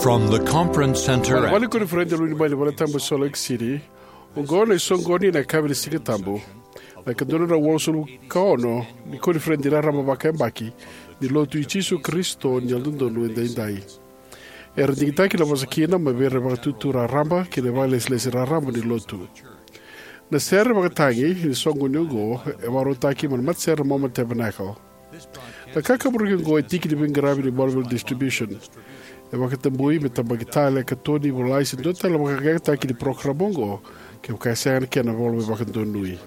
From the conference center Wale kuni frende luni bali wale tambo Salt Lake City. Ungone songoni na kabili sike tambo. Na kandono na wolsulu kaono ni kuni frende la rama baka mbaki ni lotu ichisu Kristo ni aldundo nuenda indai. Erdingitaki la wasakina mabere wakatutura ramba kile wale slesira ramba ni lotu. Na sere wakatangi ni songo nyongo warotaki man matsere Moment Tabernacle. Na kaka burgengo etiki ni bingarabi ni Marvel Distribution. Wakatambui metabagitale katoni volais ndota la wakagata ki programongo ke ukasana ke na volwe wakandonui.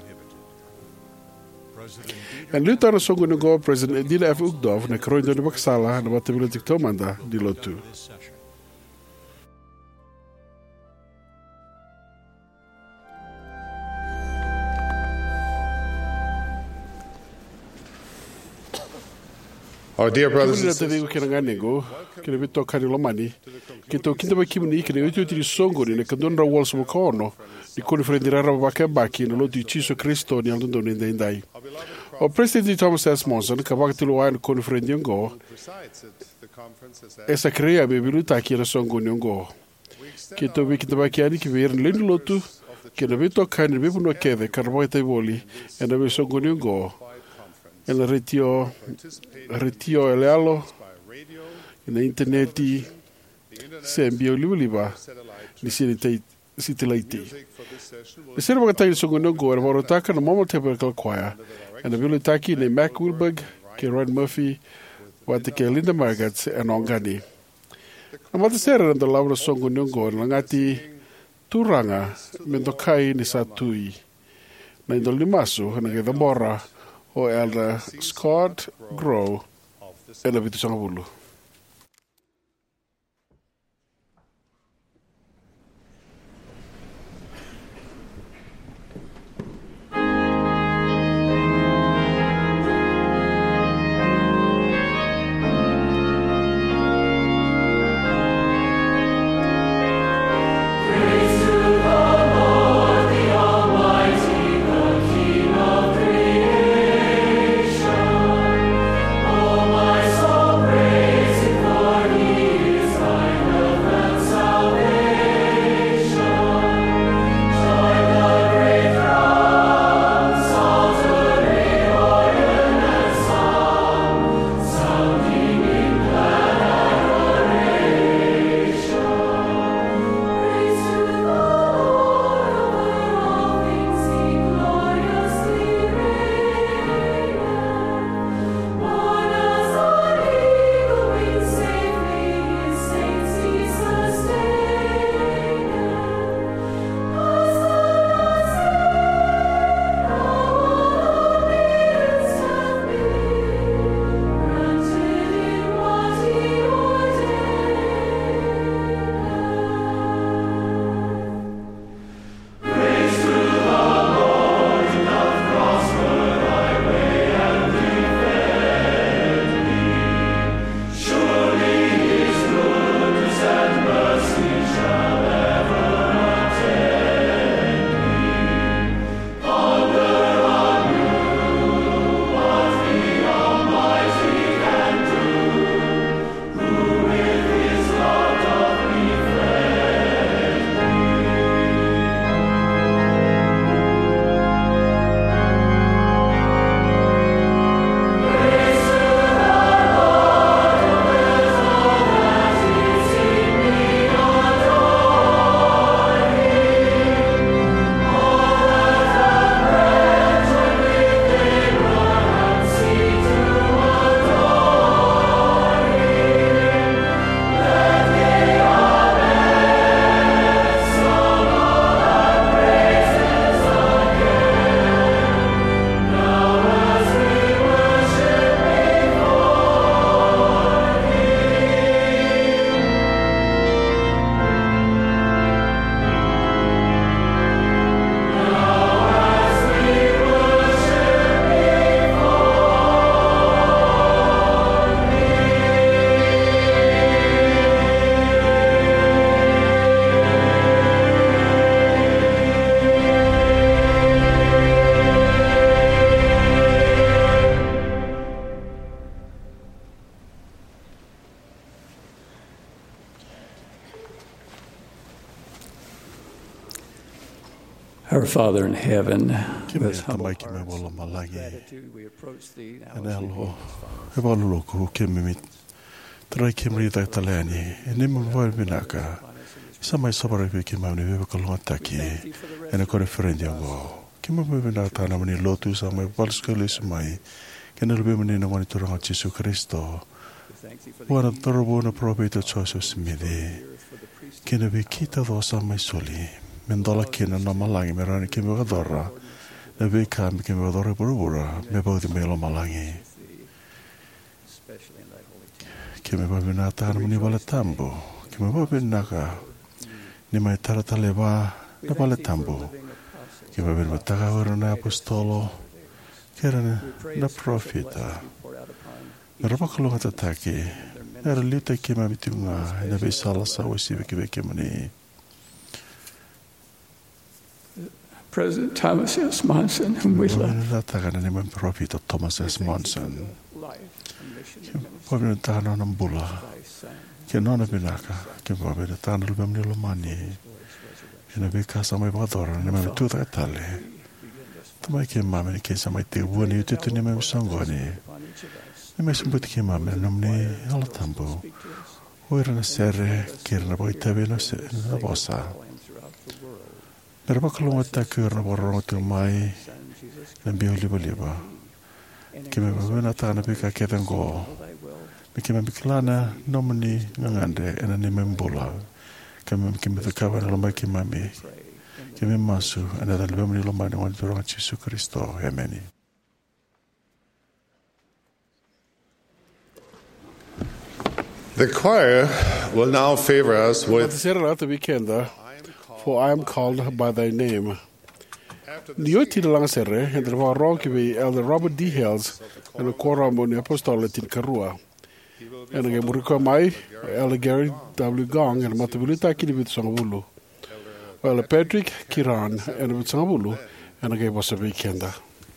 En lutara songo ngo President Dila F. Uchtdorf na kroindo de baksala na watabile tiktomanda di lotu. Our dear brothers and sisters, kina nganengo kina bito kanilo mani kito kinda bakimni kina yote tiri songo ni kandonra walso mokono ni kuni frendira raba baki na lodi chiso Kristo ni aldondo ni ndai. O President Thomas S. Monson ka bakatilo wa ni kuni frendingo esa crea be biluta ki na songo nyongo kito bikinda bakiani ki ver len lotu kina bito kanilo be buno keve karboita voli ena be songo nyongo el retio elealo na interneti sembio liba ni sitelaiti esero bagai songo no go era taka na Moment Tabernacle Choir and the biblioteki ne Mac Wilberg ke Rod Murphy wat ke Linda Margats en ongani na matasera na laura songo no go ngati turanga mendokai ni satui na indolimasu na ke mora o Elder Scott Grow e la vitu sangabulu. Praise Our Father in heaven, Ke me with humble tamai ke me hearts wala and malangi. gratitude, we approach Thee now. Ane alo, e walu loko ke me mit. Trai ke mri tai taleani, e ne mo vai vinaka. Isa mai sabara pe ke mauni veva kalonga taki. Ene kore ferendi ango. Ke mo me vinaka tana mani lotu sa mai valskale mai. Ke ne lube mani na wani turanga Jesu Kristo. Wana torobo na profeta Joseph Smithi. Ke ne vi kita dosa mai soli. Mendola kena na malangi me rani ke me gadora. Na vi ka me ke me gadora burubura. Me baudi me lo malangi. Ke me babi na tahana mani wale tambo. Ke me babi na ka. Ni mai taratale wa na wale tambo. Ke me babi na taga ora na apostolo. Ke rana na profeta. Na rapakalunga tataki. Na ralita ke ma mitunga. Na vi salasa wasiwe ke veke mani. President Thomas S. Monson, whom we love. Tagana ni man profeta Thomas S. Monson. Pabina tahana na mbula. Ke nona binaka. Ke pabina tahana lubem ni lomani. Ke na bika samai badora ni man tuta etale. Tamai ke mame ni ke samai te wani ututu ni man sangoni. Ni man simbuti ke mame namni alatambo. Oira na sere kira na boi tabi na bosa. Nera pakalunga takur na borong tu mai na biho liba. Ke me mawena tāna pika ketango. Me ke me miklana nomani ngangande ena ni membula. Ke me takawa na lomai ke mami. Ke me masu ena da libamani lomai na wani turanga Jesu Kristo. Amen. The choir will now favor us with For I am called by thy name. Nioti lang serre, and the rock be Elder Robert D. Hales, and the quorum on the apostolate in Karua. And again, Muriko Mai, Elder Gary W. Gong, and Matabilita Kini with Sangabulu. Elder Patrick Kiran, and with Sangabulu, and again was a weekender.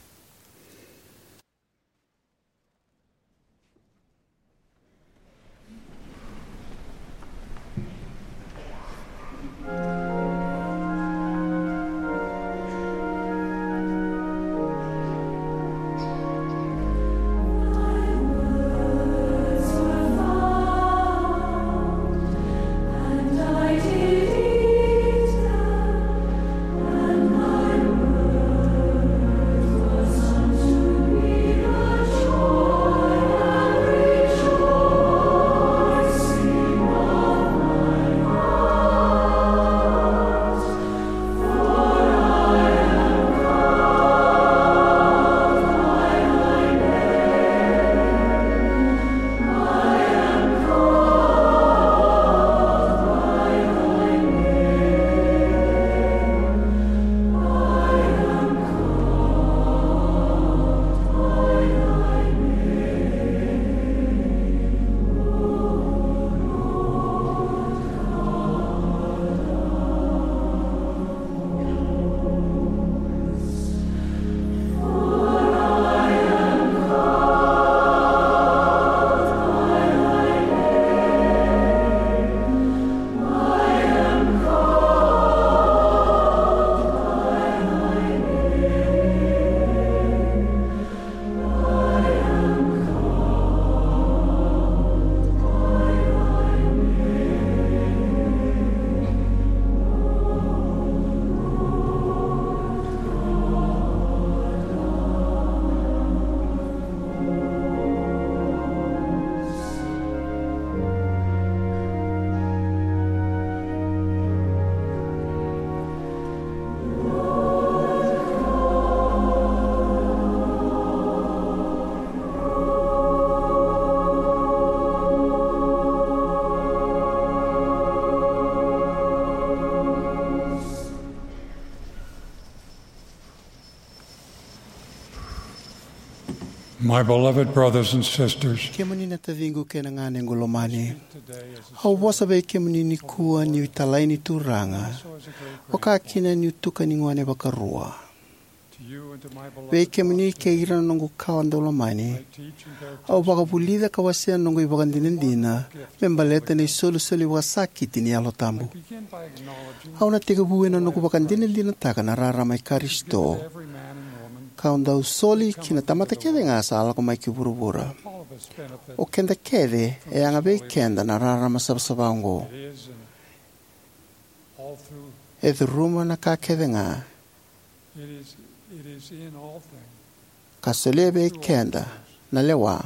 My beloved brothers and sisters, Kemani na tavingu ke na ngane ngolomani. Hau wasa bai kemani ni kua ni utalai ni turanga. Waka kina ni utuka ni ngwane bakarua. Ve ke muni ke ira nungu kawan dola mani. Au baka pulida kawasia nungu ibagandinendina. Membaleta ni solu wasakiti ni alo tambu. Au na tiga buena nungu bakandinendina taka na rara mai karisto. Kaun dau soli kina tamata kede ngasa ala ko mai kiburubura. O kenda kede e anga be kenda na rara masabasabango. E the ruma na ka kede nga. Ka sole be kenda na lewa.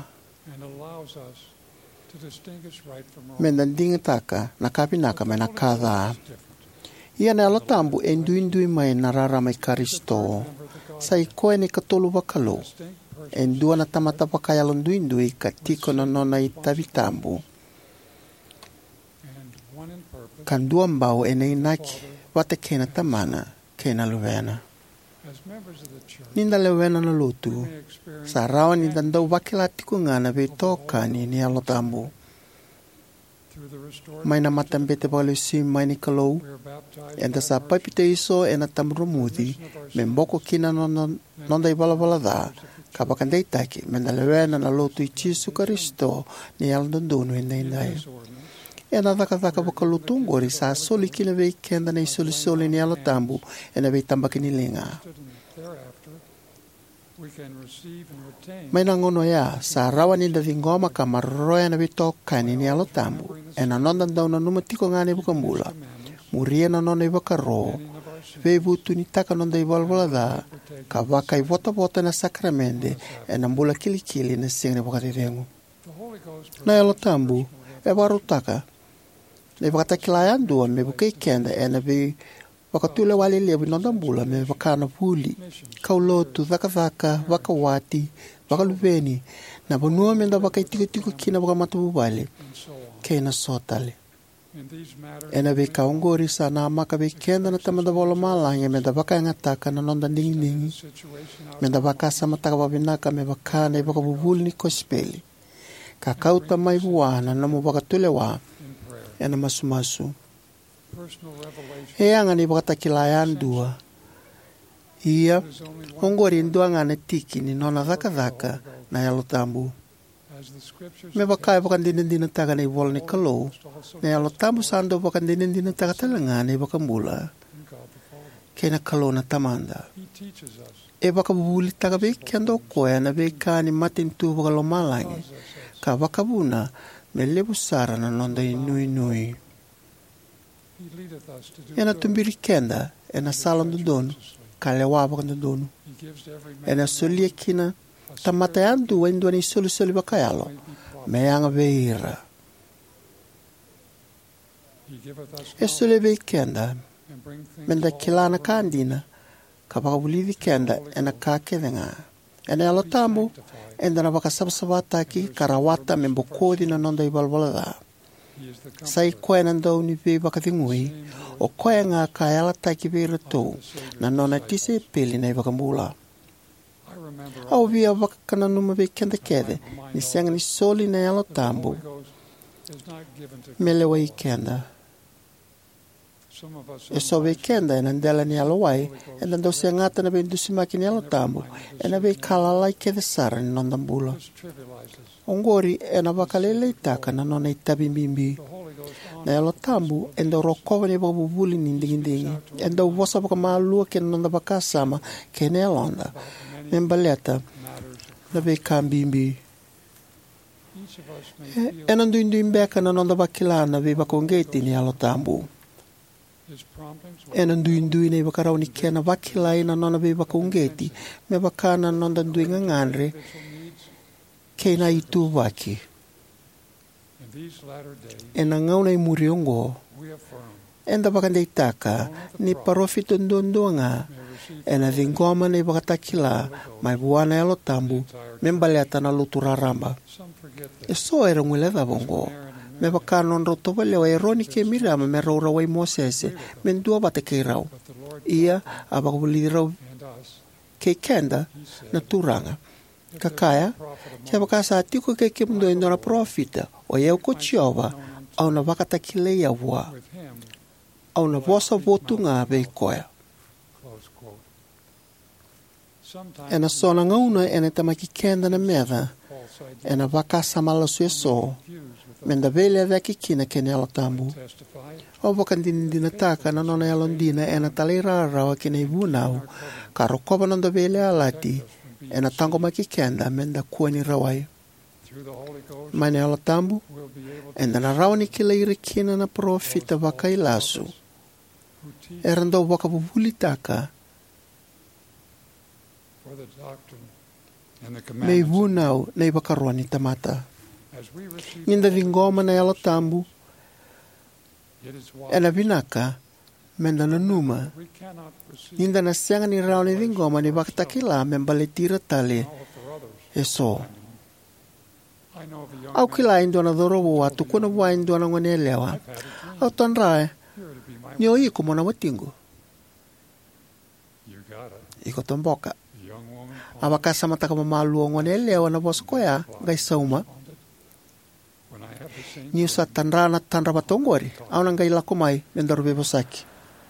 Mendandinga taka na kapinaka me na kada. Ia na alo tambu e ndui mai na rara mai karisto. Sai koe ni katolu wakalo. E ndua na tamata wakaya ndui ka tiko na nona i tabi tambu. Kan dua mbao e nei naki wate kena tamana kena luwena. Ninda lewena na lutu. Sa rawa ni dandau wakila tiku ngana be toka ni alo tambu. Mai na matambete palusi mai ni kalou. Enda sa papite iso e na tamrumuthi. Memboko kina nonda ibalabala da. Kapakandei taki. Menda lewena na lotu i Jesu Karisto ni aldondonu indai. E na dhaka wakalutungori sa soli kina vei kenda na isoli ni alo tambu. E na vei tambaki ni linga. Mai na ngono ya, sa rawa ni dathi ngoma ka maroya na vitoka ni alo tambu. E na nonda ndau na numatiko ngane bukambula. Muria na nona ivakaro. Vei vutu ni taka nonda ivalvala da. Ka waka i vota na sakramende. E na mbula kilikili na singa ni wakatirengu. Na alo tambu, e waru taka. Ne wakatakilayan dua me bukai kenda e na vei wakatule wale lebu nonda mbula me wakana puli. Kaulotu, dhaka, wakawati, wakaluveni. Na bonua menda wakaitiko kina wakamatu wale. Kena sotale. Ena vei kaungori sa na maka vei kenda na tamada wala malange menda wakaingataka na nonda ningi. Menda wakasa mataka wabinaka me wakana wakabubuli ni kospeli. Kakauta mai buwana na mu wakatule wa. Ena masu. Heanga ni wakatakilayan dua. Ia, ongori ndua ngane tiki ni nona dhaka na yalo tambu. Me wakai wakandinendina taga na iwola ni kalou. Na yalo tambu sando wakandinendina taga talanga na wakambula. Kena kalou na tamanda. E wakabuli taga vei kendo koe na vei kani matintu wakalomalange. Ka wakabuna me lebu sara na nonda inui. Ena tumbiri kenda, ena salam do dono. Kale wapa kan dono. Ena solia kina tamatayandu wendua ni soli bakayalo. Meanga veira. E soli veikenda. Menda kilana kandina. Kapakabulivi kenda ena kakevenga. Ena alo tambu. Enda na wakasabsabataki karawata membokodi na nonda ibalbalada. Sai koe nandau ni vei wakavingui, o koe ngā kaiala taiki vei ratou, na nona tise peli nei wakambula. Au via wakakana numa vei kenda kede, ni senga ni soli nei alo tambu. Mele wai kenda. E so vei kenda e nandela ni alo wai, e nandau se ngata na vei ndusimaki ni alo tambu, e na vei kalalai kede sara ni nondambula. Ongori e na wakalele itaka na nona itabi mimbi. Na alo tambu e nda rokova ni wakabubuli ni ndingi. E nda uwasa wakamalua ke nonda wakasama ke ne alonda. Membaleta na vei kambimbi. E na ndu imbeka na nonda wakilana vei wakongeti ni alo tambu. E na ndu ni wakarau ni kena wakilai na nona vei wakongeti. Me wakana nonda ndu ngangandre. Kena itu waki. E na ngauna i muriongo. Enda wakandei taka ni parofito ndondoanga. E na vingoma ni wakatakila mai buana alo tambu membaleata na lutura ramba. E so era nguleva bongo. Me wakano nroto wale wa eroni ke mirama me raura wai Mosese mendua bateke rau. Ia abakubulirau ke kenda na turanga. Kakaya, kia wakasa atiko ke kimundo indora profita, o yeo kochiova, au na wakatakile ya wa, au na vosa votu ngā vei koea. E na sona ngauna e na tamaki kenda na meda e na waka samala sue so menda vele ave kikina kene ala tambu. O waka dina taka na nona yalondina e na talira rawa kene ibunau ka rokoba nanda vele alati e na tango maki kenda menda kuani rawai. Mane ala tambu e na rawa ni kila irikina na profita waka ilasu e rando waka bubuli taka me vunau na ibakarua ni tamata. Ninda vingoma na yala tambu e na vinaka menda na numa. Ninda na sianga ni rao ni vingoma ni bakatakila membale tira tale e so. Au kila indona dhorobo watu kuna wa indona ngone lewa. Au tonrae ni o iko mona watingo. Iko tomboka. Abakasa mataka mamalu ngone lewa na boskoya gai sauma. Ni usa tanra na tanra batongori. Au na gai lakomai mendaro bebosaki.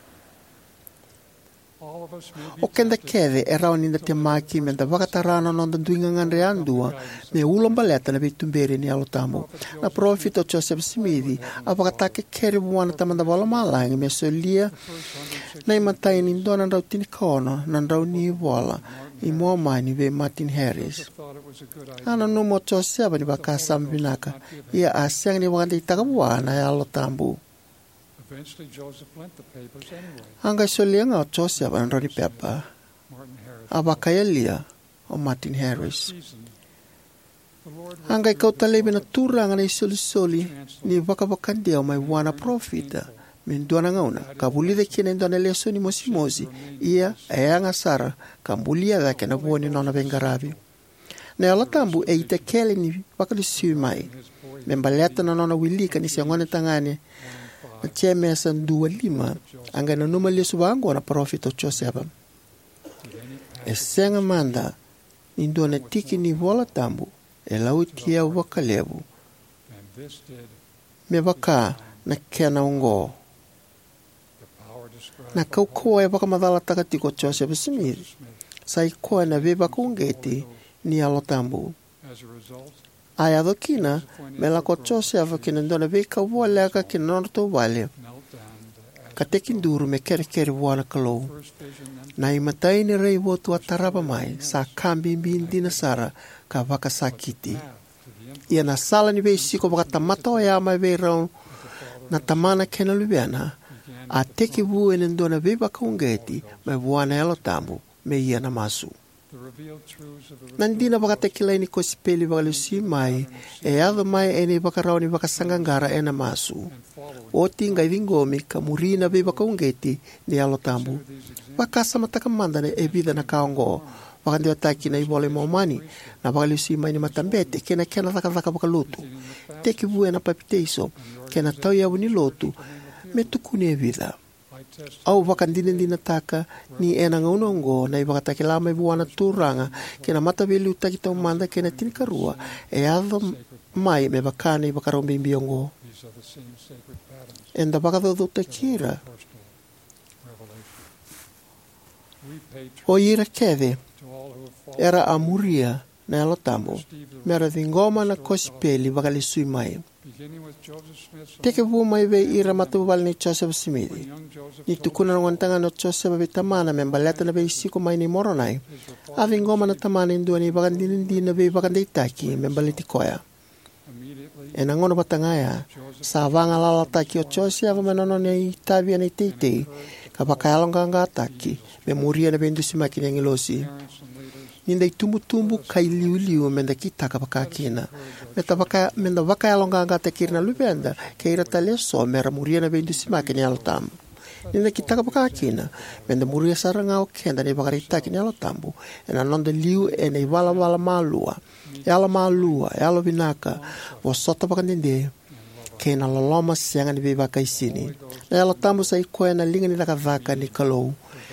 O kenda keve e rao ninda te maki menda wakatarana nonda duinga ngandre andua me ulombaleta na bitumbere ni alotambo. Na profito Joseph Smithi a wakatake kere buwana tamanda wala malangi me solia na imatai ni ndona rau tini kono na rau ni wala i mua mai ni ve Martin Harris. Ana numo Joseph ni wakasa mbinaka ia asiang ni wakanda itakabuana ya alotambo. Hanga solia ngau Joseph an roni pepa abakaya lia o Martin Harris. Hanga ikau talebe na turanga na isoli ni wakawakandia o mai wana profita min duana ngauna kabulide kina indona leso ni mosimosi ia eanga sara kambulia dake na buoni nona vengaravi. Na alatambu e ite kele ni wakalisiu mai membaleta na nona wilika ni siangone tangane na chemesa 2:5 anga na numa lesu wango na profito Joseph. E senga manda indona tiki ni vola tambu e lautia wakalevu me waka na kena ungo na kaukoa e waka madala takatiko Joseph Smith sai koa na veba kungeti ni alotambu. Ai adokina me la ko Joseph kina ndona veka wale ka kina norto wale ka tekinduru me kere wana kalou na imatai ni rei wotu ataraba mai sa kambi mbindi na sara ka waka sakiti ia na sala ni vei siko waka tamata o ya mai vei rau na tamana kena lubiana a teki wu ene ndona veba kaungeti mai wana elo tambu me ia na masu. Nandina waka tekila ini kosipeli waka lusi mai e ado mai ene waka rau ni waka sangangara ena masu. O tinga i vingomi ka murina veba kaungeti ni alo tambu. Waka samataka mandane e vida na kaongo. Waka ndio taki na ibole maumani na waka lusi mai ni matambete kena taka waka lotu. Teki wu ena papiteiso kena tau yawu ni lotu me tukuni e vida. Au waka ndina taka ni ena ngaunongo na i waka take lama i buana turanga kena mata veli utaki tau manda kena tinikarua e ado mai me wakane i waka rombi mbiongo. Enda waka dhodo te kira. O ira keve era amuria na alotambo mera vingoma na kosipeli waka lisui mai. Teke wu mai ve ira matubal ni Joseph Smith. Ni tukuna na wantanga no Joseph ve tamana membaleta na ve isiko mai ni moronai. Avi ngoma na tamana indua ni vakandindi na ve vakandeitaki membaleti koya. E na ngono batangaya sa vanga lalataki o Joseph menono ni itavia ni teitei ka bakayalonga nga ataki me muria na vendusi makini ngilosi. Ninda itumbu kai liu menda kita ka bakakina. Menda waka alonga nga te kirna lubenda ke ira taleso mera muria na vendusi makini alotambu. Ninda kita ka bakakina menda muria saranga o kenda ne bakarita kini alotambu. Ena nonda liu ene wala malua. Ela malua, ela vinaka wasota bakandende. Ke na loloma sianga ni beba kaisini. Na alotambu sa ikoe na linga ni nakavaka ni kalou.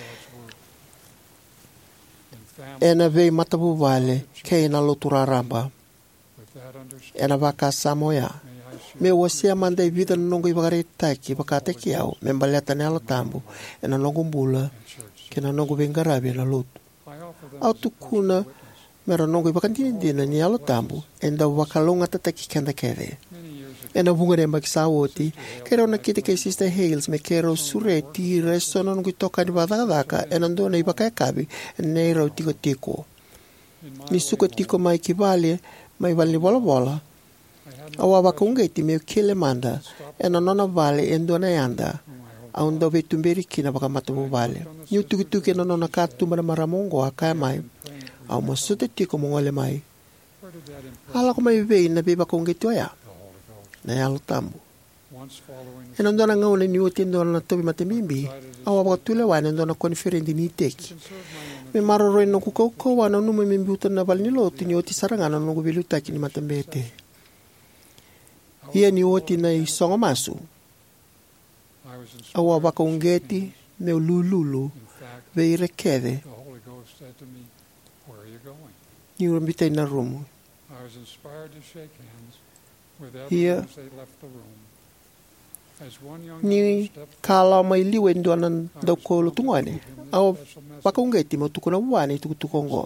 Ena vei matabu vale ke ina lotura ramba. Ena vaka samoya. Me wasia manda i vida nongo i vakaretaki vakate kiau. Membaleta ne alotambu. Ena nongo mbula. Ke na nongo vengarabi na lutu. au tukuna mera nongo ipakandina ni alo tambu enda wakalonga tataki kenda kede. Ena bunga remba kisawoti kero na kita kay Sister Hales me kero sureti resto na nungu toka ni badaka ena ndona ipakaya kabi neiro tiko tiko. Ni suko tiko mai kibali mai vali bola awa wakungeti me kile manda ena nona vale endona yanda aunda vetumberi kina baka matumu vale. Ni tuki ena nona katu maramongo akaya mai au masute tiko mongole mai. Ala ko mai vei na beba kungeti oya. Na yalo tambu. Ena ndona ngaune ni uti ndona na tobi matemimbi. Awa wakatule wane ndona konferendi ni teki. Me maroroi no kukauko wana nume mimbiuta na vali niloti ni uti sarangana no kubilutaki ni matembete. Ia ni uti na isonga masu. Awa wakaungeti me ulululu veire kede. Ni urambita ina rumu. Ia ni kala mai liwe ndona ndokolo tungwane au wakaungeti mo tukuna wane tukutukongo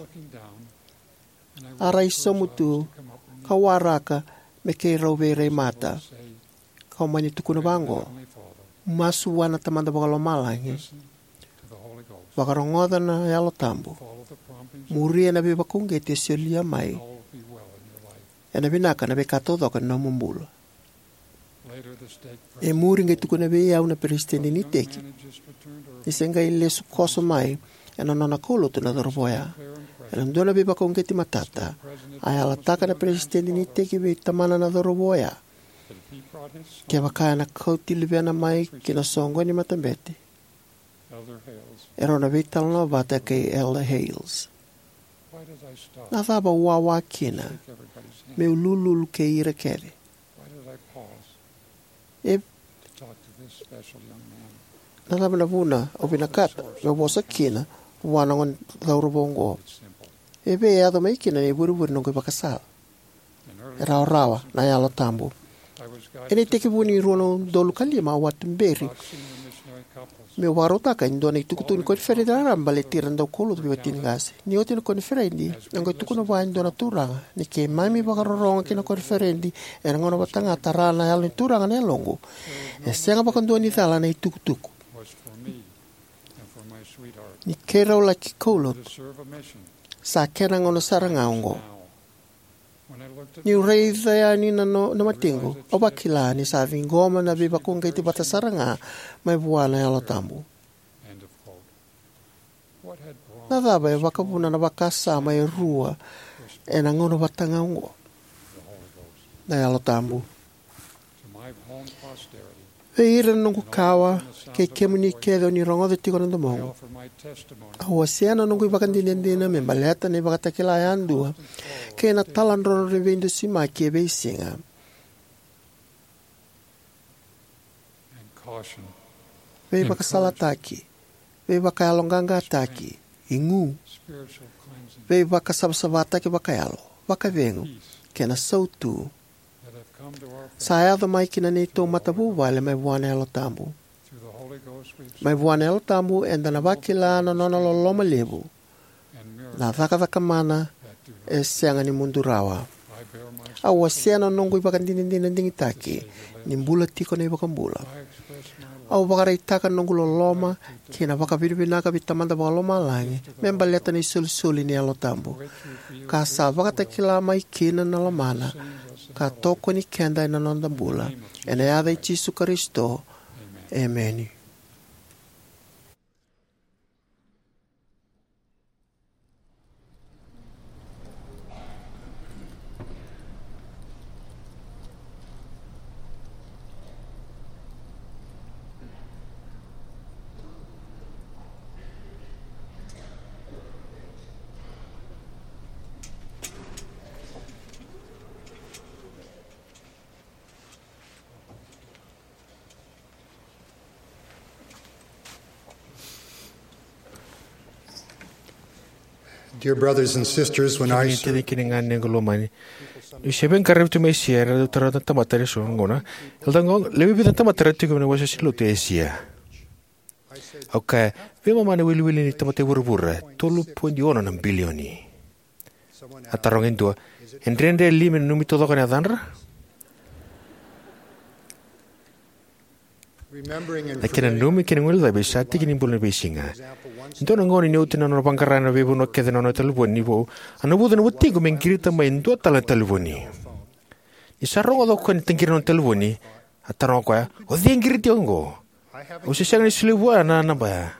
arai somutu kawaraka me ke rovere mata kaumani tukuna bango masu wana tamanda bakalo malangi bakarongoda na yalo tambu muria na be wakaungeti selia mai ena binaka na be katodoka na mumbula e muri ngai tukuna be ya una presidente ni teki isenga ile sukoso mai ena nona kolo tuna dorvoya ena ndona be bakongeti matata ayala taka na presidente ni teki be tamana na dorvoya ke bakaya na kauti libena mai kina songo ni matambete erona be talna vata ke Elder Hales na thaba wawa kina me ululu ke ira kere na thaba na vuna o binakata me wosa kina wana ngon lauro bongo be ya do mai kina ne buru no ko bakasal era rawa na yalo tambu ene teki buni rono dolu kalima watmberi me warota ka indone tukutun konferendi rambale tirando kolo tu betin gas ni otin konferendi ngo tukuno ba indona turanga ni ke mami bakaroronga kina konferendi era ngono batanga tarana yalo turanga ne longo e senga bakondoni tala na tukutuku ni kero la kikolo sa kena ngono saranga ngo ni reiza ya ni no matingo obakila ni sa vingoma na biba kongeti batasaranga mai buana yalo tambu na daba bakabuna na bakasa mai rua ena ngono batanga ngo na yalo tambu ira nungu kawa ke kemuni kedo ni rongo de tiko ndo mongo awasiana nungu bakandindina me baleta ne bakatakila yandu ke na talandro revendo sima ke beisinga be bakasalataki be bakayalonganga taki ingu be bakasabsabata ke bakayalo bakavengo ke na sautu saya the Mike na nito matabu wale mai buana elo tambu. Mai buana elo tambu enda na bakila na nona loloma lebu. Na thaka mana e sianga ni mundurawa. Awa siana nongo ibakandindindina dingitaki. Nimbula tiko na ibakambula. Awa bakara itaka nongo loloma kina bakabiribinaka bitamanda bakaloma langi. Membaleta ni sulisuli ni elo tambu. Kasa bakatakila mai kina na lamana. Ka toko ni kenda ina nondambula ena yada i Jesu Kristo. Amen. Dear brothers and sisters, when I served Isheben karibtu me siera do tarata tamatare so ngona. Eldango lebi bida tamatare tu kone wasa silu te sia. Okay, vema mana wili-wili ni tamate wura-wura, 2.6 bilioni. Atarongin tua, Henry Lima numi todo kan adandra? Lakini numi kini ngul da bisa tiki ni bulan bisinga. Into nangoni ni utina no pangkarana bebu no kete no telefon ni bo. Anu budan wuti ko mengkirita main tua tala telefoni. Isarong odo ko tengkir no telefoni. Atarong ko ya, odi ngiriti ongo. Usisang ni siliwa na ba.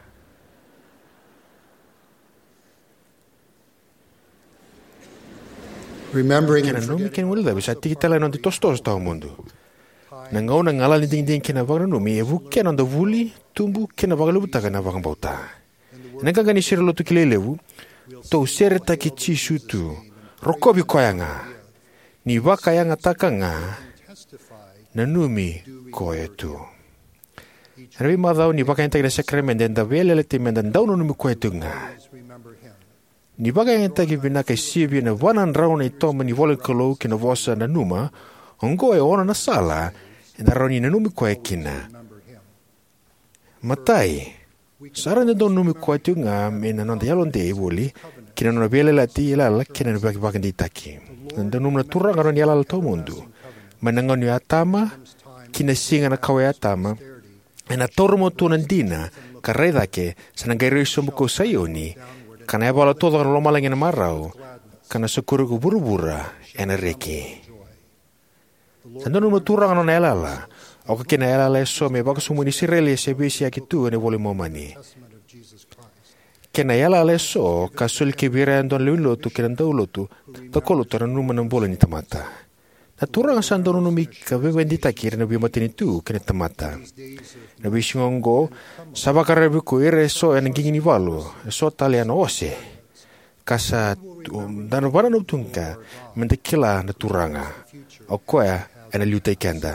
Kena numi kini ngul da bisa tiki tala no tostos tau mundo. Nangau na ngala ni ding kena bagano numi evu kena ndo vuli tumbu kena bagalu butaka na bagang bauta. Nangka gani sirlo tu kilelevu to serta ki chisutu rokobi koyanga ni waka yang atakanga na numi koetu. Rabi madau ni waka yang tagina sakrament dan vele le timendan daun numi koetu nga. Ni waka yang tagi bina kai sibi na wanan rauna ito mani vole kolo kena vosa na numa ongoe ona na sala na roni na numi koekina. Matai, saran na don numi koetu nga mena nonda yalon de evoli kina nona vele lati ilala kina na bagi ditaki. Nanda numi na turang aron yalala to mundu. Manangon yu atama kina singa na kawe atama ena tormo tunandina kareda ke sanangay sombo ko sayoni kana ebala todo lo malangin marau kana sukuru ko burubura ena reki. Sando no turang no nelala. Ako kina elala so me baka sumuni sireli se bisi akitu ne vole momani. Kina elala so kasul kibira ndon lulo tu kina ndaulo tu takolo tara numa nan vole ni tamata. Na turang sando no mi ka bendita kira na bimatini tu kina tamata. Na bisingongo sabakara biku ire so en gingini valo so taliano ose. Kasa dan vara no tunka mendekila na turanga. Okoya ena luta ikenda.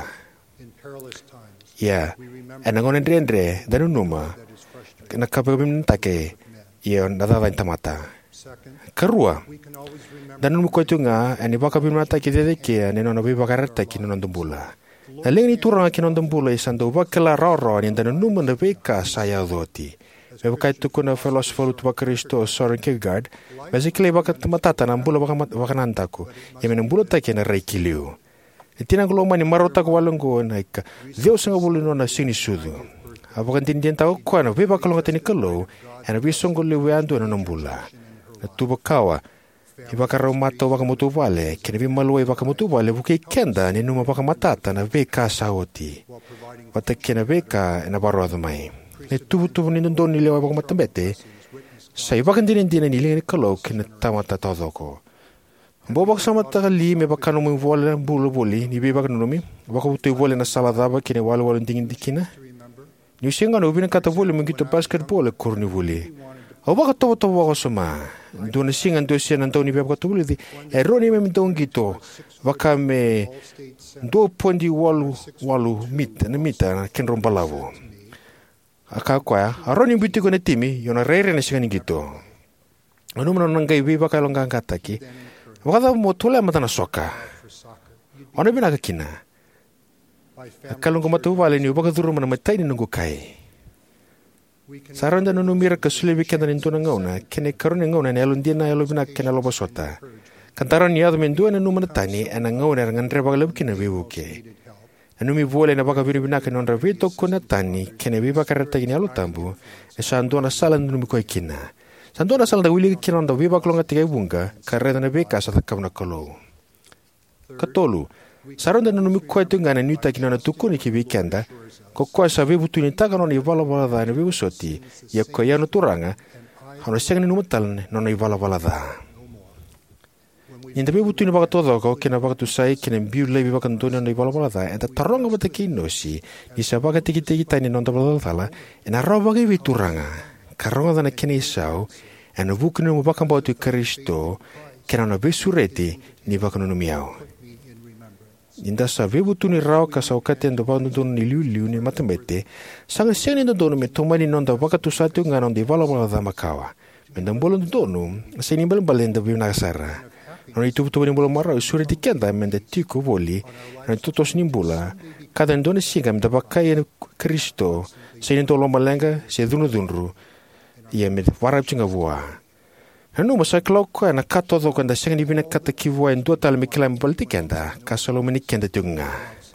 Ya, ena ngonen rendre danu numa na kapabim take ia nadada intamata. Karua danu mukoitu nga eni bakabim mata kidede ke eni no bi bakarata ki no ndombula. Na lengi turanga ki no ndombula isando bakela roro ni danu numa na beka saya doti. Bebakaitu kuna philosopher tu bakristo Soren Kierkegaard, basically bakat matata na mbula bakanantaku. Yemen mbula take na reikiliu. Itina ko lomani marota ko walongo naika. Deus nga bulino na sinisudu. Abakan tindian tao ko na beba ko longa tinikalo, ana bisongo leweando na nambula. Na tubakawa. Ibakaraw mato bakamutu vale, kinabi maluay bakamutu vale buki kenda ni numa bakamatata na beka saoti. Wata kina beka na barwado mai. Ni tubu ni ndon ni lewa bakamatambete. Sa ibakan dinindina ni lingi kalo kina tamata todo ko. Bobak sama takali me bakano mo vole na bulo boli ni be bakano mi baka buto vole na salada ba kine wala wala dingin dikina ni singa no bina kata vole mo gito basketball korni vole o baka to baka soma do na singa do sia na to ni be baka to vole di eroni me don gito baka me 2.8 mit na mita ken rombalavo aka kwa aroni biti ko na timi yona rere na singa ni gito ano mo nang gai be baka longa kataki wakata motole matana soka. Ona bina kakina. Kalung kumatu wale ni ubaka turu mana matai ni nunggu kai. Saran dan numira kasulebi kena nintu nangauna kene karun nangauna ni alun dia na alu bina kena loba sota. Kantaran ni adu mendua na numana tani ana ngauna dengan reba galeb kena bebuke. Anumi vole na baka bina kena ondra vito kuna tani kene beba karata gini alu tambu. Esa andona salan numi koi kina. Santo na salda wili kinon da viva klonga tiga bunga karena na beka sa takam na kolo. Katolu saron da numi kwetu ngana nuta kinona tukuni ki weekenda ko kwa sa vivu tuni tagano ni vala vala da ni vivu soti ya ko ya no turanga hono sengni numutal no ni vala vala da. Ninda vivu tuni baka todo ko kina baka tu sai kina biu lebi baka ntoni no ni vala vala da enta taronga bata kinosi ni sa baka tiki tiki tani no da vala vala ena roba ki vituranga. Karonga dana kene isau, ena vukunu mo bakang bautu Kristo, kena na besureti ni bakanu miau. Inda sa vebutu ni rao ka sa okate ndo ba ndo ni liu ni matembete, sanga sene ndo me tomani nonda bakatu satu ngana ndi vala vala da makawa. Mendam bolo ndo se ni balenda bi na sara. Non itu tu ni bolo mara sureti kenda mende tiko voli, na tutos ni bula, kada ndo ni sigam da bakai Kristo, Sa ini tolo malenga, sa dunru, ia me warap chinga vua. Hanu masa kalau ko na kato do kanda senga ni bina kata kivua en dua tal me kilam politikenda, kasalo menikenda tunga.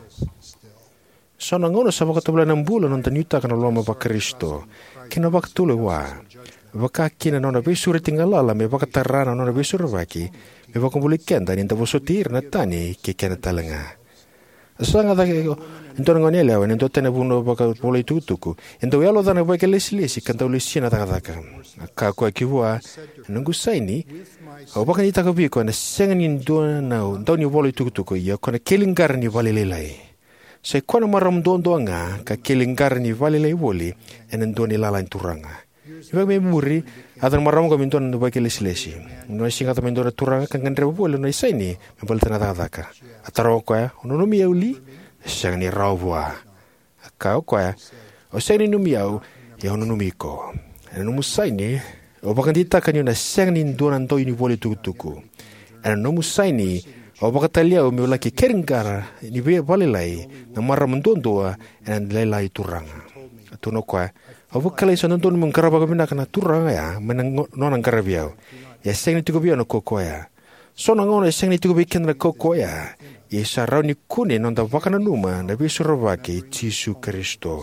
Sona ngono sa baka tabla ng bulan ng tanyuta kana loma ba Kristo. Kina baka tuloy wa. Baka kina nona besuri tingalala me baka tarana nona besuri baki. Me baka bulikenda ni tabo sotir na tani ke kena talanga. Sanga da ko entona ngoni lewa ni totene buno baka poli tutuku. Ento yalo dana baka lesi kanta ulisina taka. Ka ko kivua nungu saini. O baka ni taka biko na senga ni ndona na ndoni poli tutuku ya kona kelingar ni valilelai. Sa kona maram doanga ka kelingar ni valilei woli en ndoni lalain turanga. Iba me muri adan maram ko minton no baka lesi. No singa ta mindona turanga kan ngandre woli no saini me boltana taka. Ataro ko ya no mi uli sang ni rawwa ka ko ya o sang ni numiau ya no numiko no musai ni o bakandita kanyo na sang ni donan to ni vole tukutuku no musai ni o bakatalia o me laki keringara ni be valelai na mara mendondoa en lelai turanga tuno ko o bakale sonon don mun karaba mina kana turanga ya menang nonan karabiau ya sang ni tukubio no koko ya sona ngona sang ni tukubi kendra koko ya Isa rau ni kune nonda wakana numa na bisura wake Yesu Kristo.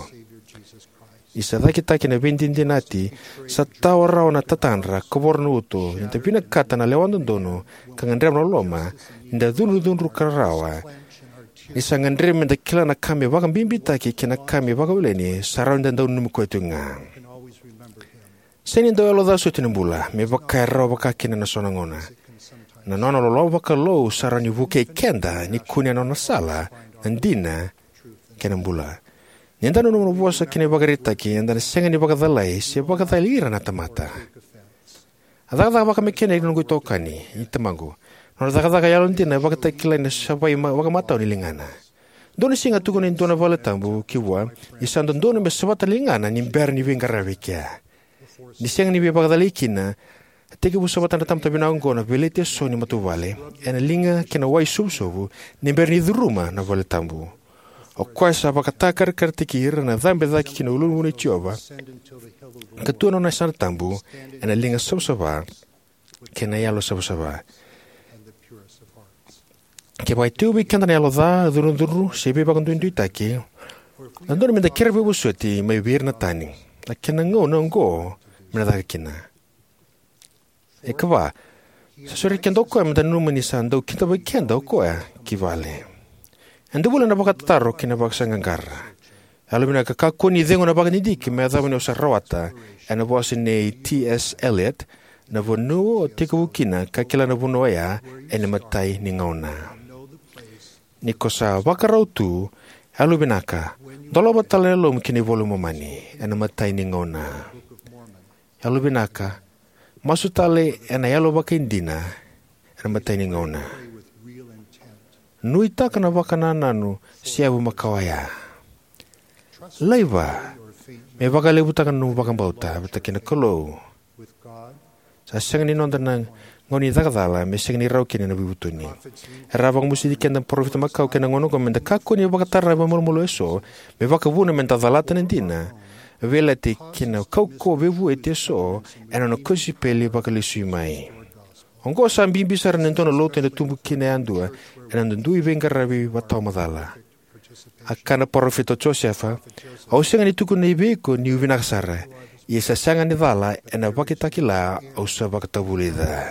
Isa da kita kina bindindi nati sa tawa rau na tatanra kaborno uto nita pinagkata na lewan dono kangandrem na loma nda dunru karawa. Isa ngandrem nda kila na kami wakang bimbitaki kina kami wakawileni sa rau nda numuko ito nga. Sa nindo alo da sutinambula me wakay rau wakakina na sonangona. Na nono lo baka lo sarani vuke kenda ni kunya nona sala ndina kenambula nenda no vosa kine bagarita ki nda senga ni bagadalai se bagadalira na tamata ada baka mekene no gutokani itamango no da yalon dina bagata kilene sabai bagamata ni lingana doni singa tugon ndona vala tambu kiwa isando ndona me sabata lingana ni berni vingaravikia ni senga ni bagadalikina Teki busabatan na tamta binanggo na velete so ni matuvale ena linga kena wai subsobu ni berni duruma na vale tambu. O kwasa bakatakar kartikir na dhambe dhaki kina ulunu ni chioba. Katuano na sana tambu ena linga subsaba kena yalo subsaba. Kebai tubi kanta na yalo dha duru sebe bakandu itaki. Nandoro menda kerbe busuati mai bir na tani. Na kena ngo mena kina. Ekawa, sasuri kendo ko am dan numani sando kita ba kendo ko kivale. Ando bulan na bakataro kina baksangangara. Alumina ka kakuni dengo na bagani dik me adabo no sarawata ana bosin ne T.S. Eliot na vonu tekukina kakila na vonu ya ene matai ningona. Nikosa bakarautu alumina ka dolo batalelo mkini volume mani ene matai ningona. Alumina ka Masutale ena yalo baka indina ena matai ni ngona. Nuita kana wakana nanu siabu makawaya. Laiva me baka lebutakan nu baka bauta betakina kolo. Sa senga ni nonda nang ngoni takadala me senga ni rau kini na bibutuni. Rabang musidikan dan profita makau kena ngono ko menda kako ni baka tarra ba mulu eso me baka vuna menta dalatan indina. Velati kina kauko vevu eteso ena no kosi pele bakalisu mai. Ongo sambi bisar nentono lote na tumbu kina andua ena ndui vengarabi watau madala. Akana profeta Josefa au senga ni tuku na ibeko ni uvinasara. Isa sanga ni vala ena bakitakila au sa bakatabulida.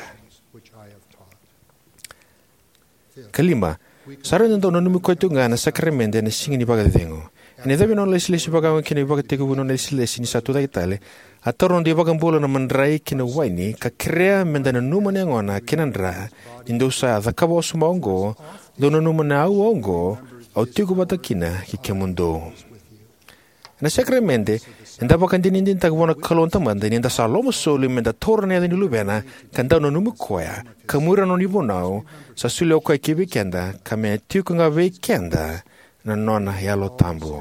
Kalima, sara nentono numikoitu ngana sakramende na singi ni bagadengo. Ini tapi non lesi bagang kini bagat tegu non lesi ni satu dah kita le. Atau di bagang bola na mandrai kini waini kakrea mendana numan yang ona kinandra indosa zakabo sumaongo dono numan na ongo au tigu batakina kikemundo. Na sacramente enda bakan dinindin tagwana kalon taman dan enda salomo soli menda torne dan lubena kanda no numukoya kamura no nibonao sa sulio kwa kibikenda kame tiku ngave kenda na nona yalo tambo.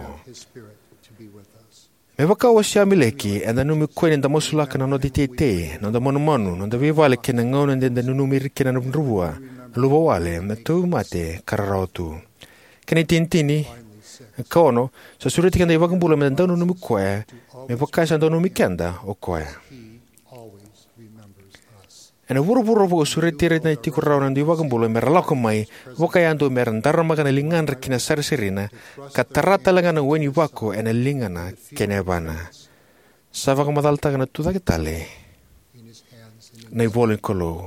Me waka o siya mileki enda numi kwen enda mosulaka na no ditete no da monu no da vivale kena ngono enda nunumiri kena nubruwa luwa wale na tu mate kararautu. Kene tintini Kaono, sa surati kanda iwa kambula me tandau numi koe, me pakai sa tandau numi kenda o koe. Ena wuru-wuru wako surati rita na tiku rau nandu iwa kambula me ralako mai, waka yandu me randara makana lingan rakina sarisirina, katarata langana weni wako ena lingana kene bana. Sa waka madalta kana tuda kitale, na iwolin kolo.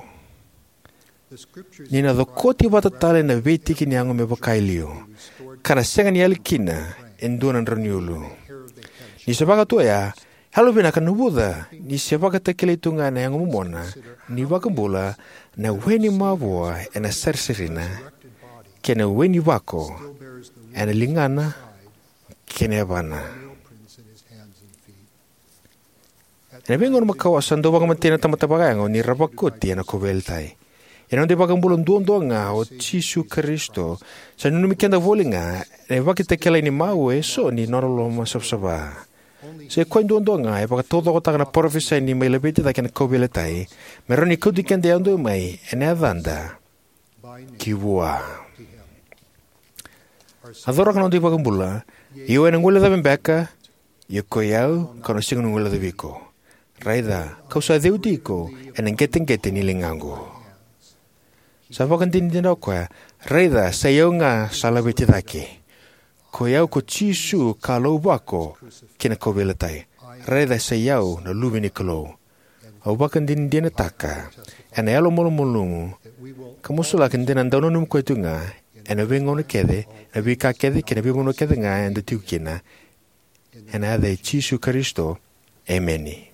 Nina dokoti wata tale na vetiki ni ango me pakai liu. Kana senga ni alikina endunan raniulu. Ni sebaka tu ya, halu bina kan nubuda, ni sebaka tekele tunga na yang umumona, ni wakambula na weni mabua ena sersirina, kena weni wako, ena lingana, kena bana. Ena bengon makawasan do wakamatina tamatabagango ni rabakuti ena kobeltai. Ena onde wakambula nduondoanga o Jesu Kristo, sa nunumikenda volinga, ena wakitekele ni maue so ni norolo masabsaba. Se koe nduondoanga, e wakatodo ko takana porofisa ni mai lebete da kena kobeletai, meroni kudikende ando mai, ena adanda, kiwua. Adora kana onde wakambula, iyo ena ngule da bembeka, iyo koe au, kano singu ngule da viko. Raida, kausa deudiko, ena ngete ni lingango. Sa wakantin din ako, raida sa iyo nga salabiti daki. Ko yau ko Jesu kalau wako kina kobeletai. Raida sa iyo na lubini kalo. Au wakantin din ataka. Ena yalo molumulungu. Kamusulakin din ang daunonum ko ito nga. Ena wingon kede. Na wika kede kina wingon kede nga enda tiukina. Ena ada Jesu Kristo. Ameni.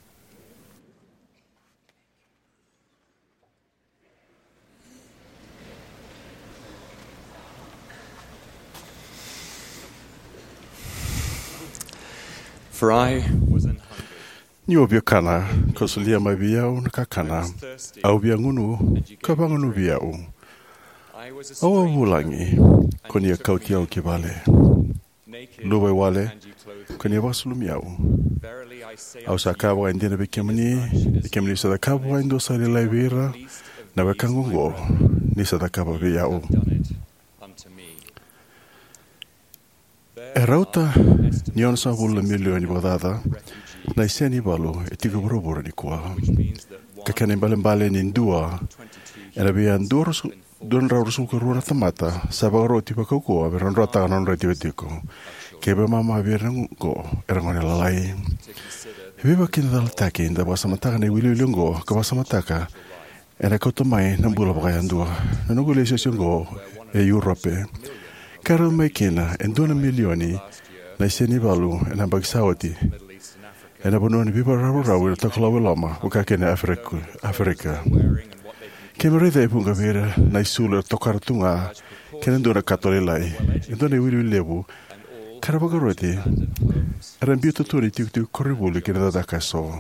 For I was an hungry. Ni o bia kana, ko sulia mai biau na kakana, au bia ngunu, ka bangunu biau. Au wulangi, ko ni kauti au ke vale. Luwe wale, ko ni wasulu miau. Au sa kawa indina bikemni sa da kawa indo sa de lai vira, na wakangungo, ni sa da kawa biau. E rauta, ni ona sa hula milioni wadada, na iseni balu e tiga boroboro ni kua. Ka kane mbale ni ndua, e na bia duan raurusu ka rura tamata, sa bagaro tipa kaukua, veron rota anon rati vetiko. Kebe mama vira ngo, e rangone lalai. Viva kina dal taki, inda basamataka na wili ngo, ka basamataka, e na kautamai na mbula bagayandua, na nungule isosiongo, e Europe. Karo mai kena, en 2 milioni, na iseni balu, en ambag sawati. En abonu ni biba rau ila takalawe lama, uka kena Afrika. Kema reida ipunga vira, na isula tokaratunga, kena ndona katolelai, en dona wili lebu, karabagaroti, eran biuto turi tiu koribuli kena dadaka so.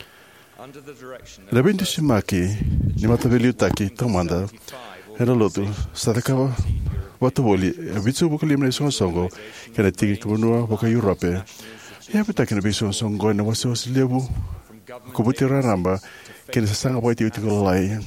Na bintu simaki, ni mataveli utaki, tamanda, era lotu, sadakawa, watu boli, bitsu buka limna songo, kena tigi kumunua buka Europe. Ya pita kena bisu songo na wasi lebu, kubuti raramba, kena sasanga boy tiu lai.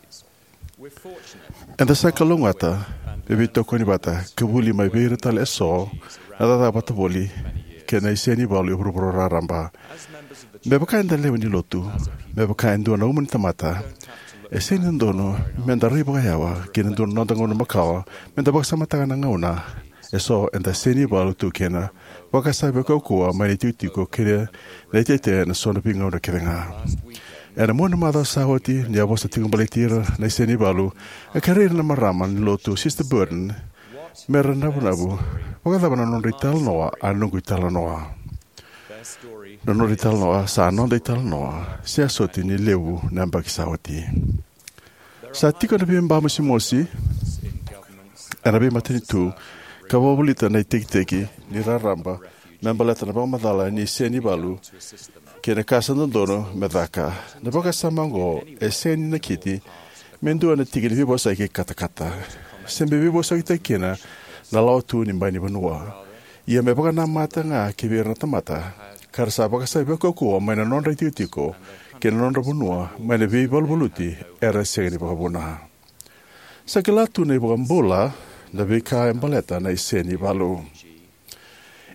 Anda saka longata, bebito koni bata, kubuli mai beira tal eso, nada watu boli, kena iseni balu buru raramba. Bebaka enda lebu ni lotu, bebaka enda na umun tamata. Eseni ndono, menda riba yawa, kena ndono nontangono makawa, menda baksa matanga na ngauna. Eso enda seni balu tu kena, waka sabe kaukua mai tiko kere, leitete na sona pinga na kerenga. Era mona mada sawati, ni abosa tingumbalitira na seni balu, a karera na marama ni lotu Sister Burden, mera nabu, waka daba na non rital noa, a nungu itala noa. Non rital noa, sa non rital noa, sia soti ni lewu na mbaki sawati. Sa tiko na bimba musimosi, ana bimba tenitu, kawawulita na teki ni raramba, membaleta na bamadala ni seni balu, kena kasa nondono medaka, na baka samango e seni na kiti, mendua na tiki ni vibosa ki katakata. Sembe vibosa ki kena, na lao tu ni mbani banua. Ia me baka na mata nga kibir na tamata, karsa baka sa baka kuwa may na nonra tiko, kena nonra banua, may na vibal buluti, era seni baka buna. Sa kilatu na ibang bola, na bika embaleta na iseni balu.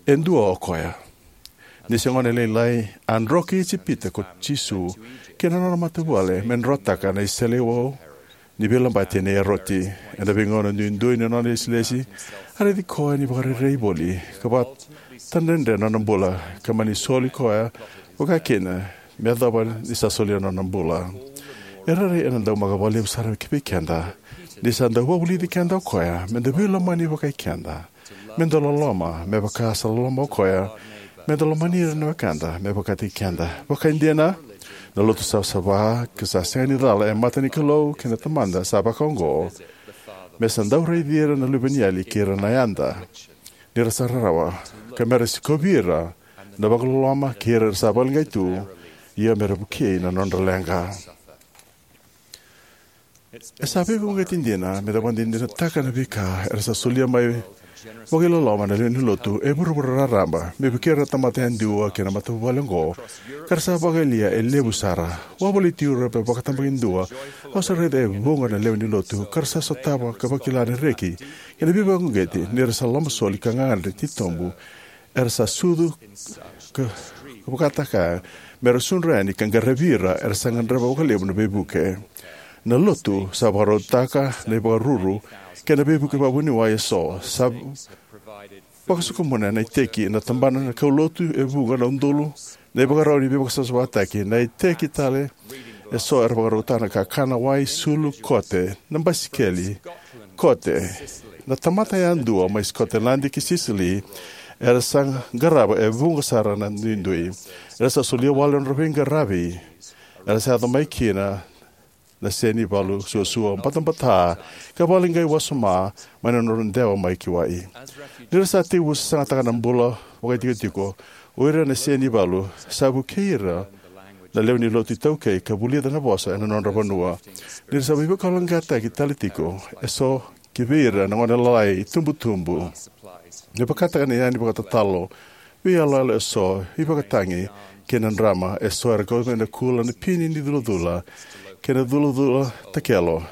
Endua o koia. Nisi ngone leilai an roki i pita ko Jisu ke na nana matuwale men rotaka na isele wo ni bila mbate ne roti enda bingona ndui na nana islesi are di koia ni bakare reiboli kabat tandende na nambula kama ni soli koia waka kena me daba ni sasoli na nambula erare ena dau magawale usara kipi kenda ni sanda wabuli di kenda koia men de bila mani waka kenda men dolo loma me baka saloma koia me dolo mani na kenda me baka ti kenda waka indiana na lotu sawa ke sa seni dala e matani kalo kena tamanda saba kongo me sandau rei dira na lubaniali kira na yanda nira sararawa kamera sikobira na baglolama kira sabal ngaitu ia mera buke na nondralenga e sabe ko ngatindina me da bandindina taka na bika ersa solia mai Wagilo lama na lini lotu e burubura ramba me bikira tamate handua kena matu walengo karsa bagalia e lebu sara waboli tiura pe bakatambagin dua osare de bunga na lini lotu karsa sotaba kabakila ne reki kena biba ngeti nirsa lama soli kangan de titombu ersa sudu ke bakataka merasunrani kangarevira ersa ngandraba wakalebu na bebuke na lotu sabarotaka ne baruru kena bebu ke babuni wa so sab pakasukumuna na teki na tambana na kaulotu e bunga na undulu ne bagaroni bebu saswata ki na teki tale e so er bagarotana ka kana wai sulu kote na basikeli kote na tamata ya ndua mai Scotland ki Sicily era sang garaba e bunga sara na ndui era sa solia walon rovinga rabi era sa do mai kina na seni balu suasua patambata ka balingai wasuma mana norundewa mai kiwai nira sa te was sanga taka nambula wakai tiko oira na seni balu sabu keira na leuni loti tauke ka bulia na bosa na nonrabanua nira sa bibo kalangata ki talitiko eso kivira na ngona lai tumbu ne pakata ni yani pakata talo wi ala eso ipakatangi kenan rama eso era ko na kula na pini ni dula kena dulu takelo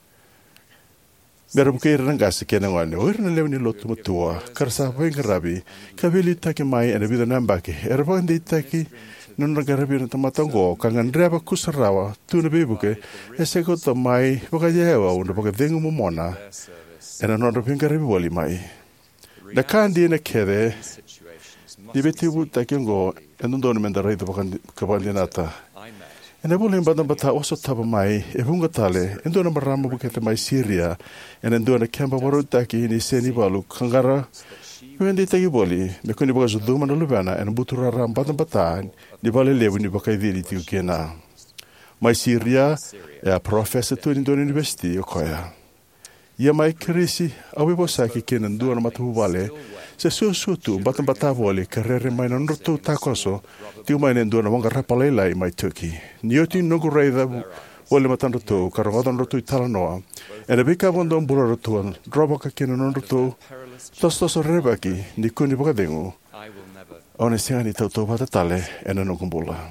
mera bukai rangasi kena ngane oir na leuni lotu mutua karsa bain rabi kabili taki mai ena vida nambaki erba ndi taki non ragarabi na tamatango kangan reba kusarawa tu na bebuke eseko to mai bukai jewa unda bukai dengu momona ena non rabin garabi wali mai da kandi na kede dibeti bu takingo enu don mendara itu bukan kabandinata ena bulim badam bata oso taba mai e bunga tale endo na marama bukete mai Syria endo na kemba warutaki ni seni balu kangara wendi tagi boli me kuni baga zuduma na lubana en butura ram badam bata ni bale lebu ni bakai diri tiu kena mai Syria e a professor tu ni don university okoya ia mai krisi awi bosaki kena ndo na matu vale se sutu badam bata voli karere mai na nrotu takoso tiu mai ndo na wanga rapalela mai Turkey nioti no reida wole matando to karodan rotu italanoa ena bika bondo mbura rotu droba ka kena non rotu tos rebaki ni kuni bokadengu one siani to bata tale ena no kumbula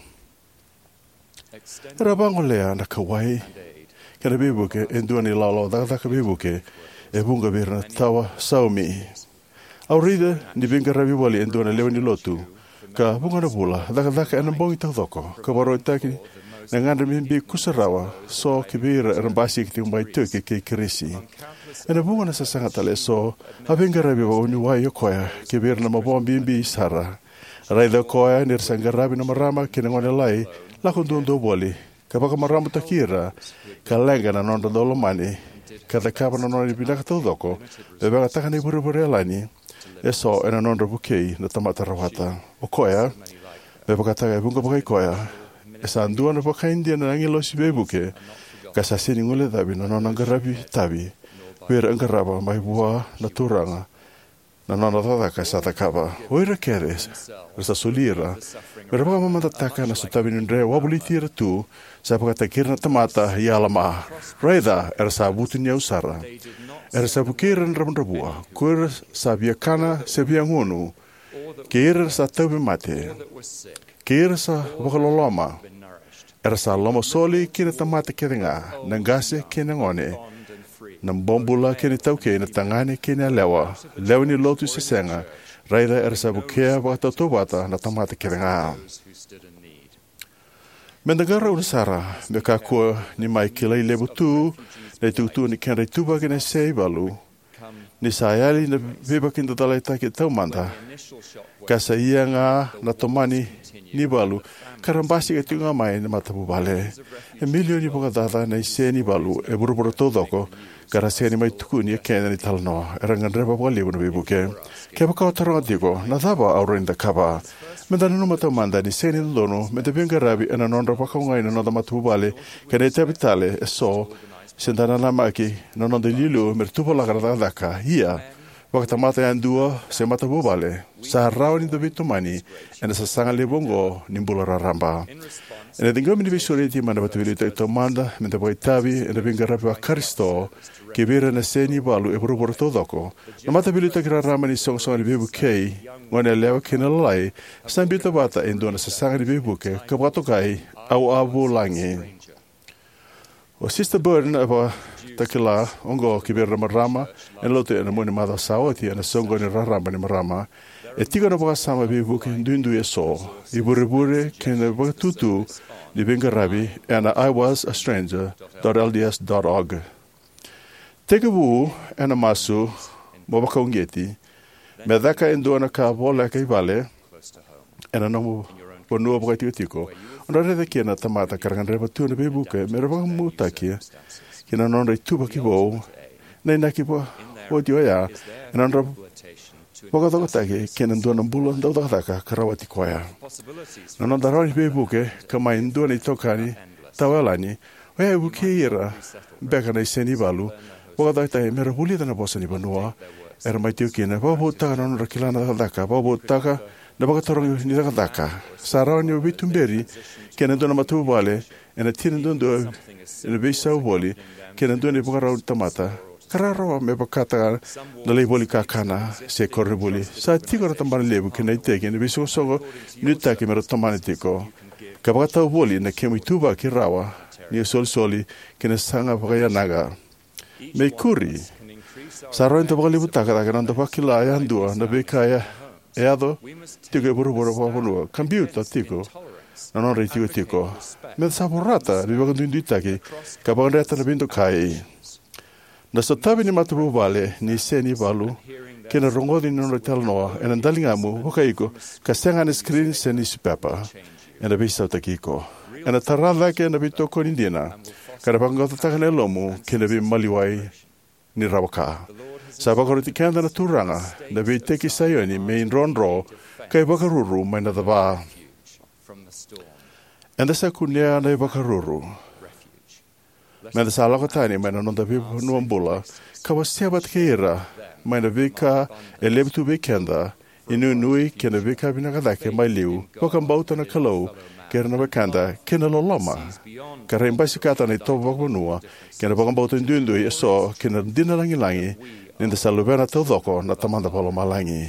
rabangolea na kawai kana bibuke enduani lalo da ka bibuke e bunga birna tawa saumi aurida ni binga rabi wali enduani leoni lotu ka bunga na bula da ena bongi tadoko ka baro taki nanganda mimbi kusarawa so kibira rambasi ki mai Turkey ke krisi ena bunga na sasanga tale so abenga rabi wa ni wa yokoya kibira na mabombi mbi sara raida koya ni sanga rabi na marama kinangone lai la kondundo boli kapaka marama takira kalenga na nondo dolo mani kada kaba na nondo binaka tadoko beba taka ni buru lani eso ena nondo bukei na tamata rawata okoya beba kata bunga bukai koya esa andua na bukai india na ngilo si bebuke kasasini ngule dabi na nondo ngarabi tabi pera ngaraba mai bua na turanga na nondo tada kasata kaba oira keres resa solira pero baka mamata taka na sutabi nindre wabuli tira tu sa baka takira na tamata yalama raida ersa butin ya usara ersa bukiran rabua kur sabia kana sabia ngunu kira sa tabi mate kira sa bakaloloma ersa loma soli kira tamata kiringa nangase kina ngone nang bombula kini tauke na tangani kini lewa ni lotu sesenga Raira e sa bukea wa ta wata na tamata kerenga. Mendagara unsara me ka ko ni mai kilai lebutu le tutu ni kenre tuba kene sei balu. Ni sayali na viva kinda dalai take tau manda. Kasa ia nga na tomani ni balu. Karambasi ke tunga mai na matapu bale. E milioni poka dada na ise ni balu e buruburu todoko. Karase ni mai tuku ni e kena ni talno. E rangan reba poka libu na bibuke. Ke paka o taronga digo na daba auro inda kaba. Menda nunu matau manda ni seni lono. Menda binga rabi e na nondra paka ungai na nonda matapu bale. Kene te abitale e so. Sentana namaki na nonda lilu mertupo lakarada daka. Ia. Wakata mata yan dua se mata bubale sa rao ni dobito mani ena sa sanga lebongo ni mbula raramba ena dingo mini visuri ti mana batu vili te tomanda menta bai tabi ena binga rapi wa karisto ke vera na seni balu e buruburu todoko na mata vili te kira rama ni songsonga ni bebu kei ngone lewa kena lalai san bita bata endo na sa sanga ni bebu ke kabato kai au abu langi o Sister Burden apa takila ongo kibera marama en lote en moni mada sawati en songo ni raramba ni marama e tiga no baka sama bibu ke ndundu eso I burebure ken baka tutu ni benga rabi and I was a stranger.lds.org tegebu en masu mobaka ungeti medaka endona ka bola kai vale en no ponua baka tiko Ora de kena tamata karangan reba tu na bebuke merba muta kia kina non re tu baki bo nei na ki bo o dio ya non ro boga do take kena ndo na bulo ndo da ka karawati koya non da ro bebuke kama ndo ni tokani tawalani e buke ira beka na seni balu boga da tai merba buli da na bosani banua era mai tiu kena bo ta non ra kilana da ka bo ta ka na baka torong ni da daka sarao ni bitumberi kena dona matu vale ena tindo ena bisa voli kena dona baka rau tamata kararo me baka ta na le voli kakana se corre voli sa tigo tamban lebu kena ite kena biso sogo ni ta ke mero tamane tiko ka baka ta voli na kemi tuba ki rawa ni soli kena sanga baka naga me kuri sarao into baka lebu taka ka nanda baka la ya ndua na bekaya Eado, tico e buruburu papanua, cambiuta tico, non retico tico, med saporata, viva con inditaki, capanreta na bindo kai. Na sotabi ni matabu vale, ni seni valu, que na rongodi non retal noa, en andalingamu, hokaiko, castenga na screen seni sipepa, en a bisa takiko. En a tarada ke na bito con indina, carapangota takane lomu, que na bim maliwai, ni rawaka. Sa bakoro ti kenda na turanga, na vite ki sayoni main ronro, kay bakaruru may nadaba. Enda sa kunya na bakaruru. Menda sa alakotani may nanonda vipu nuambula, kawasiabat kaira, may na vika elebtu vikenda, inu nui kena vika binakadake may liu, wakambauta na kalau, kera na bakanda, kena loloma. Kara imbasi kata na ito wakbanua, kena wakambauta ndundui eso, kena dina langi-langi, Ninda sa lubena taudoko na tamanda palo malangi.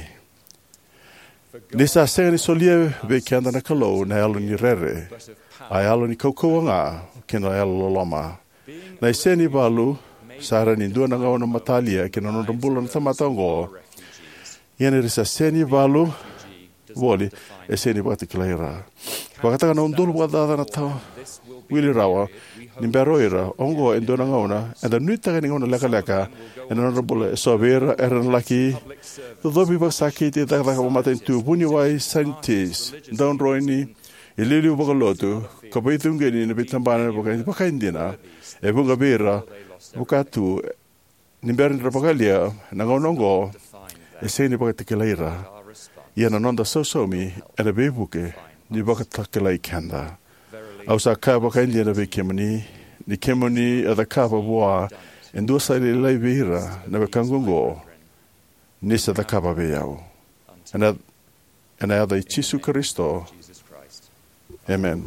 Nisa senga ni solia ve kianda na kalau na alo ni rere. Ai alo ni kaukuanga kena alo loloma. Na iseni balu sara ni dua na ngau na matalia kena nondambula na tamatango. Iene risa seni balu voli e seni bati kilaira. Wakataka na undulu wadada na tau wili rawa nimberoira ongo endona ngauna and the nuita ni ngona leka and honorable sovera eran laki the dobi basaki te da ka mata tu buni wai scientists down roini ilili bogolotu ko beitungeni ne bitambana boka indina e bunga bera bukatu nimberin rapagalia na ngonongo e seni boka tekelaira ia na nonda sosomi and a bebuke ni boka takelai kanda au sa ka boka india na bekemani ni kemani ada ka boa endo sa le lai vira na kangongo ni sa da ka ba beau and ada Jesu Kristo amen.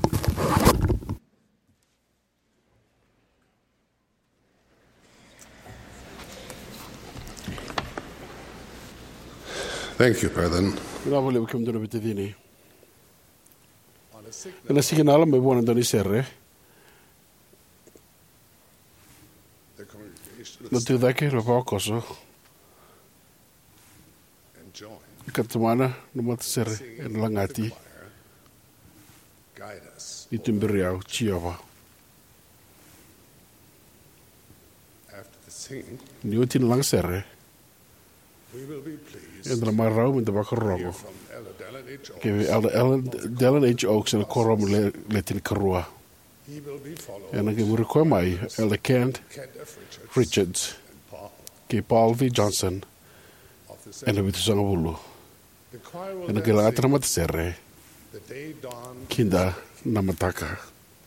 Thank you, Brethren. Bravo le come dono betedini. La signala me buona doni serre. Non ti da che lo fa cosa. katamana no matasere en langati Guide us. I tumberiau chiava. After the singing, Ni utin langsere we will be pleased en la marau met de bakorogo. from Ella Dallin H. Ke Ellen Dallin H. Oaks en korom letin karua. He will be followed En ek word ko mai Ella Kent Kent F. Richards Richards and Paul ke Paul V. Johnson of the en same. le sangabulu. The choir will En ek then la sing atra matasere the day dawned. kinda namataka.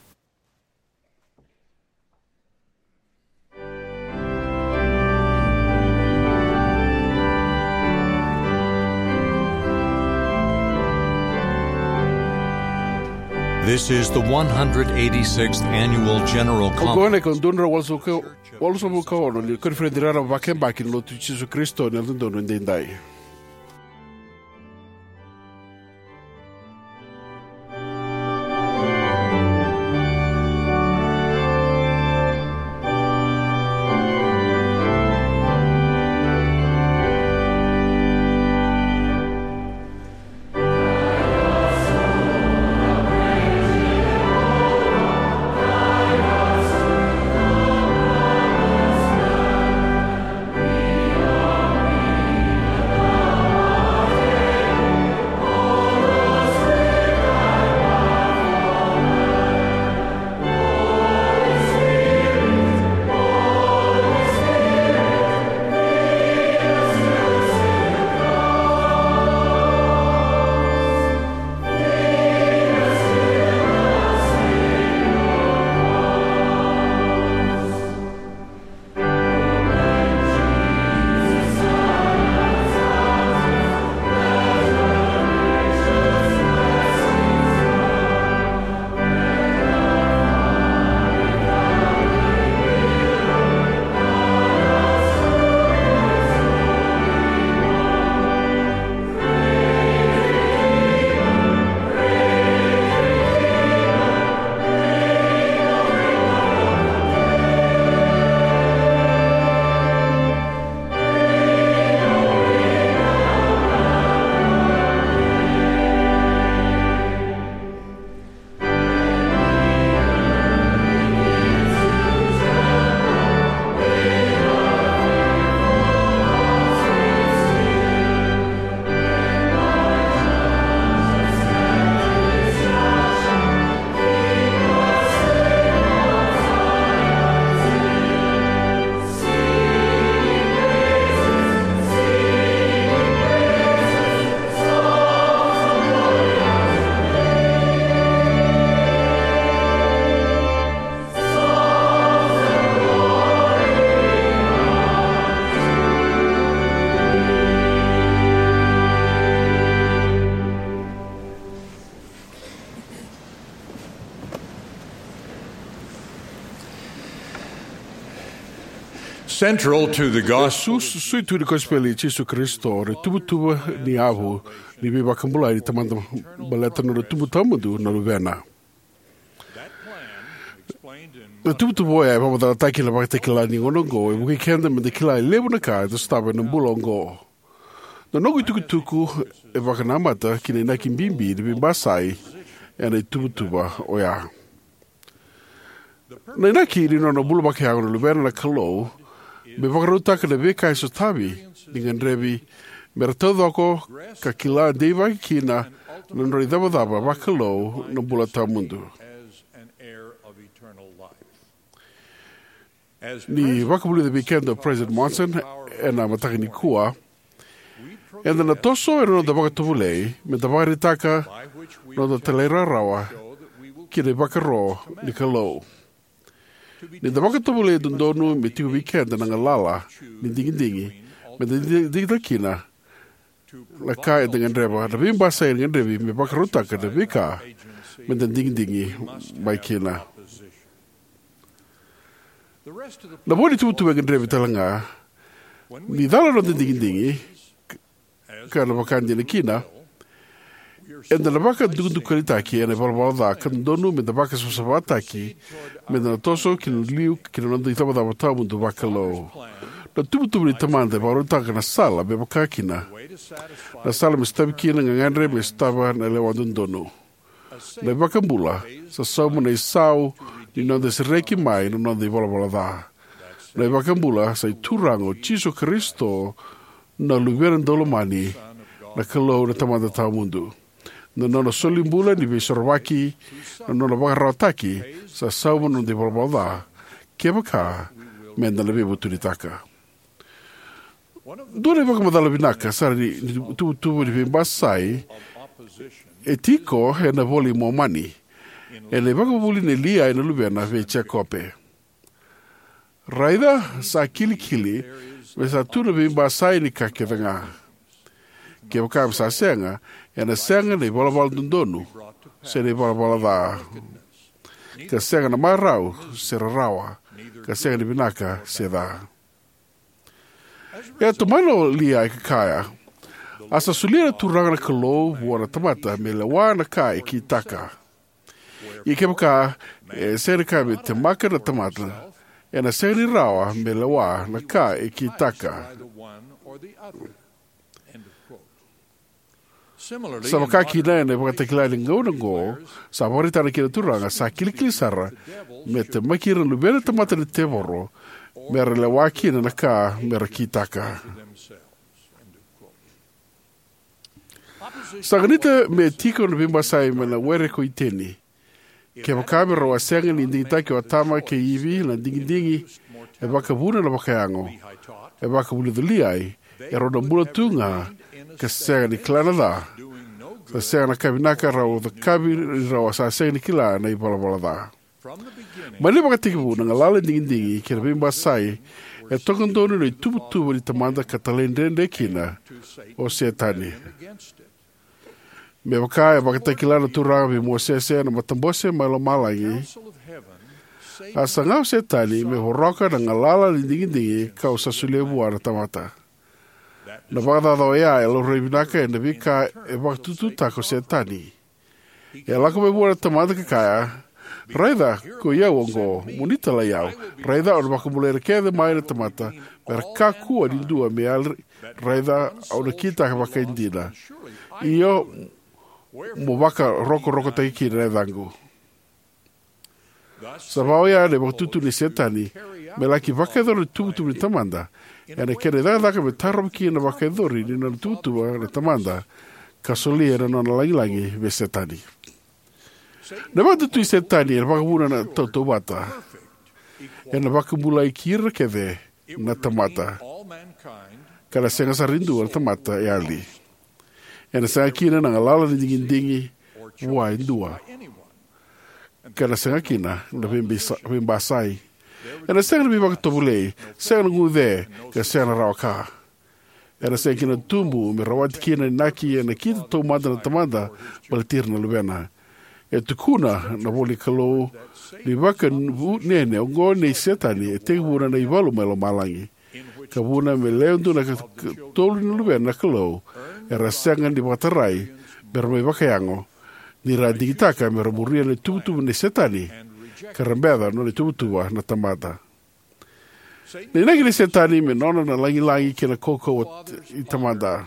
This is the 186th Annual General Ogone Conference. con donra walso muka ono ni kon frederara vake baki no tu Jesu Kristo ne dono ndendai. Central to the gospel. Sui tu gospel Jesu Kristo re tubu ni avu ni be bakambula ni tamanda baleta no tubu tamudu no vena. The tubu boy I baba taki la bakta kila ni onongo e buki kenda me de kila lebu na ka to staba no bulongo. No nogu tuku e bakanamata kine na kimbimbi de basai ene tuba oya. Na ina ki no no bulu bakya no vena na kalo. Me whakaruta ka le weka so tawi, ni ngandrebi, mera taudoko ka kila deiva kina, nandori dawa wakalo na bula ta mundu. Ni wakabuli the weekend of President Monson, e na mataki ni kua, e na toso e no da wakatuvulei, me da waritaka no da teleira rawa, ki le wakaro ni kalau. Ni da wakatavule dondonu me tiu weekend na ngalala ni dingi me da kina la ka e ngandreba da bimba sai ngandrebi me bakaruta ka da vika me da dingi mai kina na bodi tu ngandrebi talanga ni dala no dingi ka na bakandi ni kina e da baka dundu kalitaki ene barbalda kan donu me da baka susabata ki me da toso ki liu ki no da itaba da bata mundu bakalo Na tubutubu ni tamanda pa rutaka na sala be makakina. Na sala me stabi kina ngangandre me staba na lewa dundono. Na bakambula sa saumu na isau ni nonde se reki mai no nonde vola da. Na bakambula sa turango Jisu Kristo na luveran dolomani na kalau na tamanda tau mundu. Na nona solimbula ni be sorwaki na nona bakarataki sa saumu nonde vola da. Kebaka menda na be butunitaka. Dore waka madala vinaka sara ni tubu ni vimbasai e tiko he na voli mo mani e le waka voli ne lia e na lubea na vecha kope raida sa kili me sa tuna vimbasai ni kakevanga ke waka sa senga e na senga ni vola dundonu se ni vola da ka senga na marau se rawa ka senga ni vinaka se da. E tomano lia e kakaya. Asa sulira turanga na kalo wana tamata me le wana ka e ki taka. I kemaka e sere ka me te maka na tamata e na sere rawa me le wana ka e ki taka. Sa makaki na ne wakatakila ni ngau na ngō sa waritana ki na turanga sa kilikili sara me te makira lubena tamata ni te woro mera le waki na ka mera kitaka. Saganita me tiko na bimbasai me na were ko iteni. Ke wakame rawa senga ni ndingitaki wa tama ke iwi na dingi e waka vuna na wakayango. E waka vuna dhuliai e roda mula tunga ka senga ni klana da. Sa senga na kabinaka rawa the kabi rawa sa senga ni kila na ibalabala da. Mani makatikibu na ngalala ndingi kina bimba sai e tokondono ni tubu ni tamanda katalendende kina o setani. Me waka e makatakila na turanga bi mosese na matambose malo malangi. Asa ngau setani me horoka na ngalala ndingi kau sasulebu ana tamata. Na wakata doya e lo revinaka e na vika e wakatutu tako setani. E lako me buana tamanda kakaya raida ko ia ongo munita la iau raida o makamulera kede mai na tamata per kaku o dindua me al raida o na kita ka waka indina io mo waka roko taiki raidangu sa vaoia le motutu ni setani me la ki waka dori tutu ni tamanda e na kere daka me tarom ki na waka dori ni na tutu na tamanda kasoli era no na langi ve setani. Na wata tui setani e na wakamuna na tautou wata. E na wakamula i kira kewe na tamata. Ka na senga sa rindu na tamata e ali. E na senga kina na ngalala ni dingi ua indua. Ka na senga kina na wimbasai. E na senga na wimbakatobulei, senga na ngude ka senga na rawaka. E na senga kina tumbu me rawati kina naki e na kita tau mada na tamada balatir na lubena. E tukuna na woli kalo ni waka nene o ngō nei setani e te wuna na iwalu melo malangi. Ka wuna me leondu na tolu ni luwe na kalo e rasenga ni watarai mera mai wakayango ni ra digitaka mera muria ni tubutubu ni setani ka rambeda no ni tubutuba na tamata. Ni nagi ni setani me nona na langi ke na koko i tamada.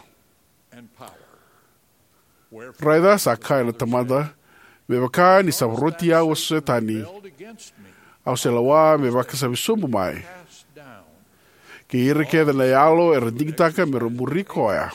Raida sa kai na tamada me waka ni sa roti au setani au se lawa me waka sa visumbu mai ke ire ke na yalo er digitaka me rumuri koya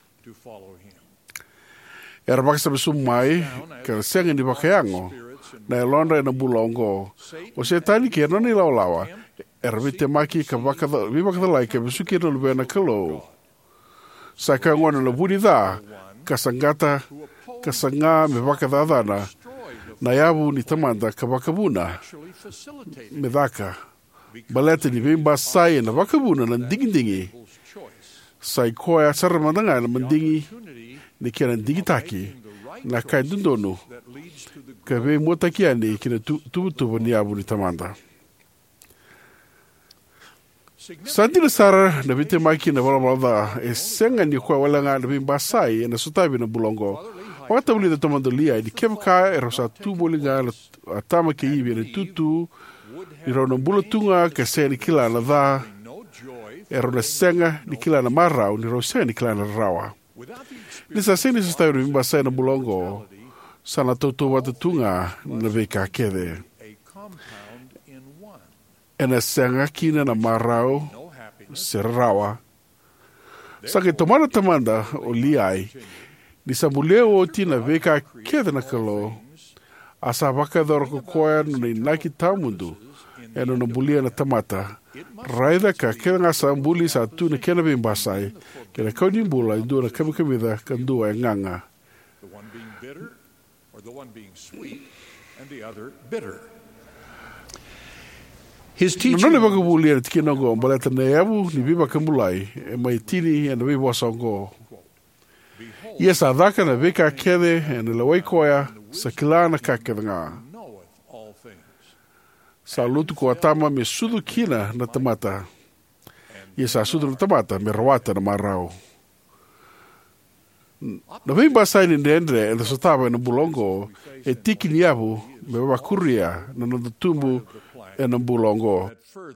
er waka sa visumbu mai ke senga ni waka yango na elonda na bulongo o setani ke no ni lawa er vite maki ka waka vi waka lai ke visuki no lubena kalo sa ka ngona na budida kasangata kasanga me waka dadana na yabu ni tamanda ka wakabuna me daka balete ni bimba sai na wakabuna na dingi sai koya saramadanga na mandingi ni kena digitaki na kai dundono ka ve motakiani kina tubu ni yabu ni tamanda Sandila Sara na vite maki na wala e senga ni kwa wala nga na bimba sai na sutabi na bulongo wata wuli da tomando lia di kemka e rosa tu bolinga a tama ke iwi ni tutu i rona mbula tunga ke se ni kila na dha e rona senga ni kila na marau ni rosenga ni kila na rawa. Ni sa sini sa stauri mimba sai na bulongo sana toto watatunga na veka kede. E na senga kina na marau se rawa. Sa ke tomana tamanda o liai ni sa muleo o tina veka kede na kalo asa waka doroko koea ni naki taumundu e no bulia na tamata raida ka kera ngasa mbuli sa tu na kena bimbasai kena kauni mbula indu na kamikamida kandua e nganga. The one being bitter or the one being sweet and the other bitter. His teaching None waka bulia na tiki nango mbaleta na eabu ni biba kambulai e mai tini e na biba songo. Ia sa dhaka na veka kede e na lawai koea sa kila na kakeda ngā. Sa lutu ko atama me sudu kina na tamata. Ia sa sudu na tamata me rawata na marau. Na vimba sai ni ndendre e na sotaba na bulongo e tiki ni abu me wakuria na nadatumbu e na bulongo.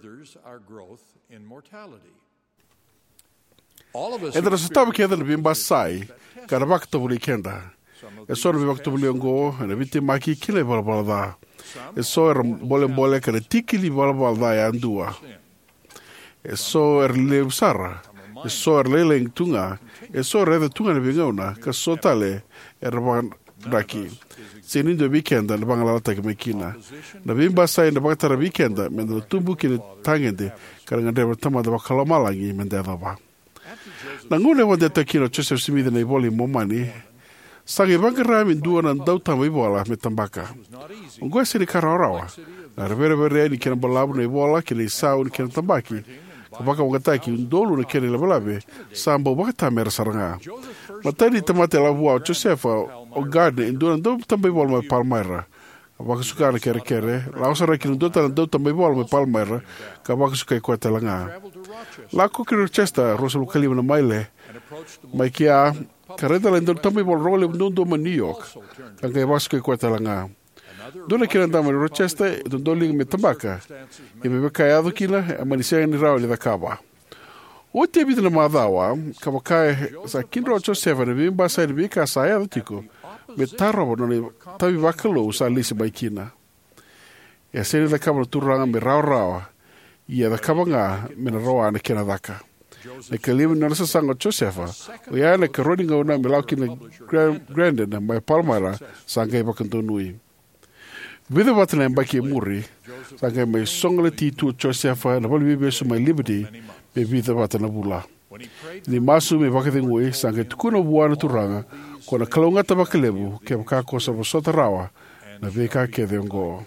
E na sotaba keda na vimba sai ka na wakatavuli kenda. E so na wakatavuli ongo e na viti maki kile balabala e so bole ka na tiki li balabala e andua. E so le usara. E so lele tunga. E so reda tunga na vingauna ka so tale e raki. Sinin do weekenda na bangalata ka mekina. Na vimba sai na bakatara weekenda me na tumbu ki tangende ka nga deva tama da bakalamalangi me deva ba. Na ngune wande takino Joseph Smith na iboli momani sangi vangara min dua na dau tama ibola me tambaka. Ongoe sini karaurawa. Na revere ni kena balabu na ibola kena isau ni kena tambaki. Kabaka wangataki undolu na kena labalabe sambo wakata mera saranga. Matani tamate lavua o Joseph o garden indua na dau tama ibola me palmaira. Kabaka sukara kere lausara kina dota na dau tama ibola me palmaira kabaka sukai kwa talanga. La kuki Rochester rosalu kalima na maile mai kia kareta la indor tama ibola role mnundo ma New York kanga i wasu kwa talanga. Dona kina ndama Rochester dondoling me tambaka i me kaiado kina a manisea ni rao li da kaba. O te bita na madhawa kawakai sa kinro Joseph na vimba sa ni vika sa ya tiko me taro no ni tavi wakalo sa lisi mai kina. Ya seni da kaba turanga me rao ia da kaba nga me na roa na kina daka. Na kalima na nasa sanga Josefa o ia na karoni nga una me lau kina grande na mai palmara sanga i bakantonui. Vida wata na mbaki e muri sanga mai songale titu Josefa na wali bebesu mai liberty me vida wata na bula. Ni masu me bakatengui sanga tukuna buana turanga kona kalunga tabakalebu ke wakako sa wasota rawa na veka kede ongo.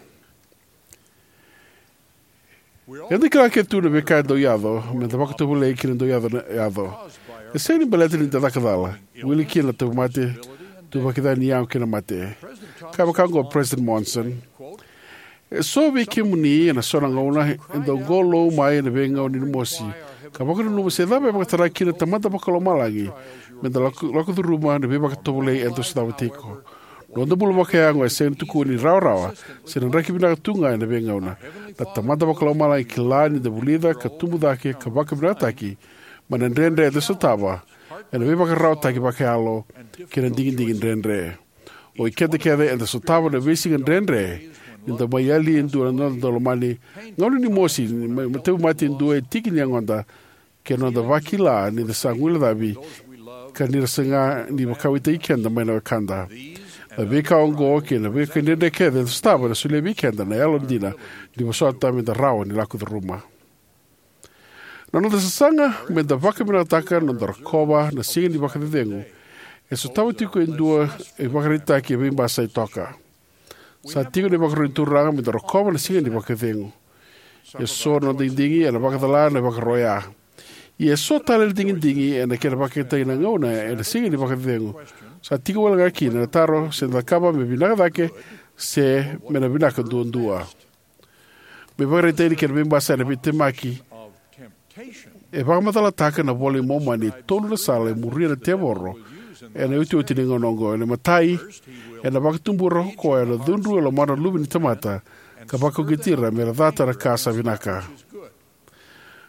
Yandi kala ke tu na veka do yado me tabakatu lei kina do yado. E seni balete ni tadakadala wili kina tu mate tu bakida ni yao kina mate. Kawakango President Monson e so vi kimuni na sona ngona endo golo mai na venga ni mosi. Kabakano no se dava bakatara kina tamata bakalo malangi. Me da loko du ruma na beba katole ento stavtiko. Londo bulu bakayango e sentu ku ni rawa se na rakibina tunga na venga una. Da tamata bakalo malangi kilani da bulida katumu dake kabakabina taki. Manandrendre de sotava. E na beba karao taki bakalo kina dingin rendre. O ikete kede e da sotava na vising rendre. Inda mayali indu na dolomani ngoni ni mosi mateu mati indu e tiki ni ngonda ke no da vakila ni da sangula da bi kanira senga ni bakawita ikenda mena kanda da veka ongo ke na veka ni de ke da stava da sule weekenda na elondina di wasota me da rawa ni laku da ruma no da sanga me da vakamina taka no da kova na singi ni bakadengu e so tawtiko indu e bakarita ke bimba sai toka. Sa tigo ni baka rinturanga me daro koma na singa ni baka thengu. E so no dingi e na baka tala na baka roya. I e so tala dingi e na kena baka tai na ngauna e na singa ni baka thengu. Sa tigo wala ngaki na taro se na kaba me binaka dake se me na binaka duandua. Me baka ritai ni kena bimba sa na bitemaki. E baka matala taka na voli moma ni tonu na sala e muria na temoro. E na uti uti ningo nongo e na matai e na bakatumburo ko e na dhunru e la mara lubi ni tamata ka bako gitira me la dhata na kasa vinaka.